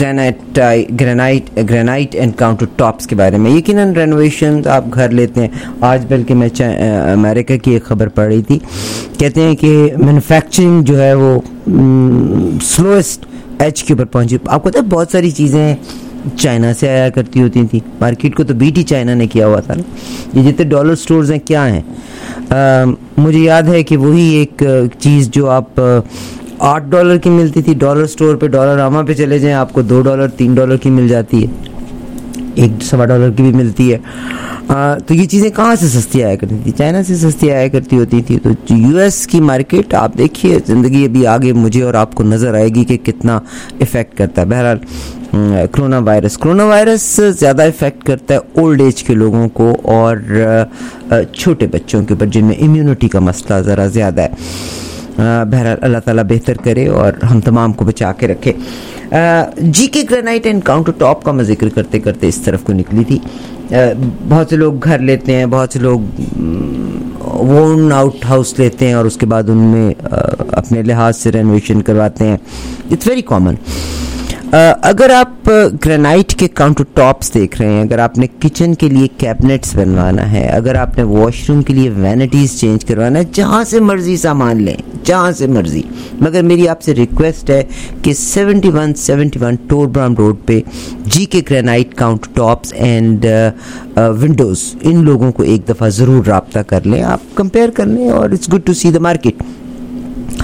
granite and counter tops के बारे में। यकीनन रेनोवेशन आप घर लेते हैं, आज बल्कि मैं अमेरिका की एक खबर पढ़ रही थी, कहते हैं कि मैन्युफैक्चरिंग जो है वो स्लोएस्ट एज के ऊपर पहुँची। आपको पता है बहुत सारी चीज़ें चाइना से आया करती होती थी, मार्केट को तो बीट ही चाइना ने किया हुआ था ना। ये जितने डॉलर स्टोर्स हैं क्या हैं, मुझे याद है कि वही एक चीज़ जो आप $8 की मिलती थी डॉलर स्टोर पे, डॉलर आमा पे चले जाएं आपको $2 $3 की मिल जाती है, $1.25 की भी मिलती है। तो ये चीज़ें कहाँ से सस्ती आया करती थी, चाइना से सस्ती आया करती होती थी। तो यूएस की मार्केट आप देखिए, ज़िंदगी अभी आगे मुझे और आपको नज़र आएगी कि कितना इफ़ेक्ट करता है। बहरहाल कोरोना वायरस ज़्यादा इफ़ेक्ट करता है ओल्ड एज के लोगों को और छोटे बच्चों के ऊपर, जिनमें इम्यूनिटी का मसला ज़रा ज़्यादा है। बहरहाल अल्लाह ताला बेहतर करे और हम तमाम को बचा के रखे। GK granite and counter top का मैं जिक्र करते करते इस तरफ को निकली थी। बहुत से लोग घर लेते हैं, बहुत से लोग वोर्न आउट हाउस लेते हैं और उसके बाद उनमें अपने लिहाज से रेनोवेशन करवाते हैं। It's very common. अगर आप ग्रेनाइट के काउंटर टॉप्स देख रहे हैं, अगर आपने किचन के लिए कैबिनेट्स बनवाना है, अगर आपने वॉशरूम के लिए वैनिटीज़ चेंज करवाना है, जहाँ से मर्जी सामान लें, जहाँ से मर्जी। मगर मेरी आपसे रिक्वेस्ट है कि 7171 टोरब्राम रोड पे GK granite counter tops and windows, इन लोगों को एक दफ़ा ज़रूर रब्ता कर लें, आप कंपेयर कर लें और it's good to see the market.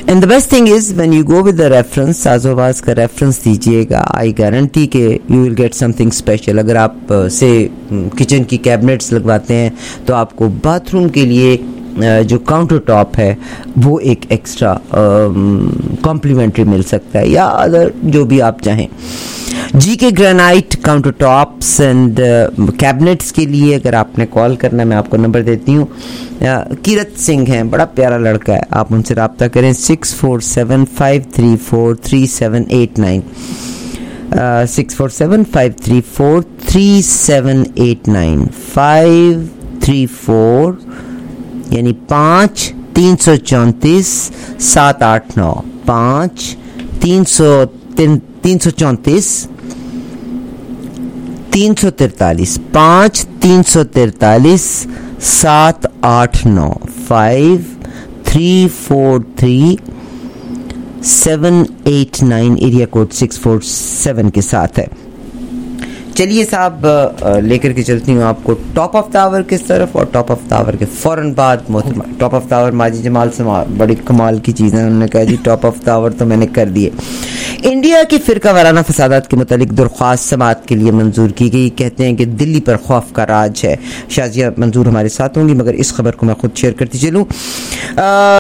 And the best thing is when you go with the reference, साजोबाज का रेफरेंस दीजिएगा, आई गारंटी के you will get something special. अगर आप से किचन की कैबिनेट्स लगवाते हैं तो आपको बाथरूम के लिए जो काउंटर टॉप है वो एक एक्स्ट्रा कॉम्प्लीमेंट्री मिल सकता है, या अदर जो भी आप चाहें। GK granite counter tops and cabinets के लिए अगर आपने कॉल करना, मैं आपको नंबर देती हूँ। कीरत सिंह हैं, बड़ा प्यारा लड़का है, आप उनसे रब्ता करें 6475343789 6475343789 534 यानी 5-334 789 5-334 343 5-343 789 5343 789 एरिया कोड 647 के साथ है। चलिए साहब, लेकर के चलती हूँ आपको टॉप ऑफ द आवर किस तरफ, और टॉप ऑफ द आवर के फौरन बाद टॉप ऑफ द आवर माजी जमाल से बड़ी कमाल की चीज़ है। उन्होंने कहा जी टॉप ऑफ द आवर तो मैंने कर दिए। इंडिया की फिरका वाराना फसादात के मुतालिक दरख्वास्त समाअत के लिए मंजूर की गई। कहते हैं कि दिल्ली पर खौफ का राज है। शाजिया मंजूर हमारे साथ होंगी, मगर इस खबर को मैं खुद शेयर करती चलूँ।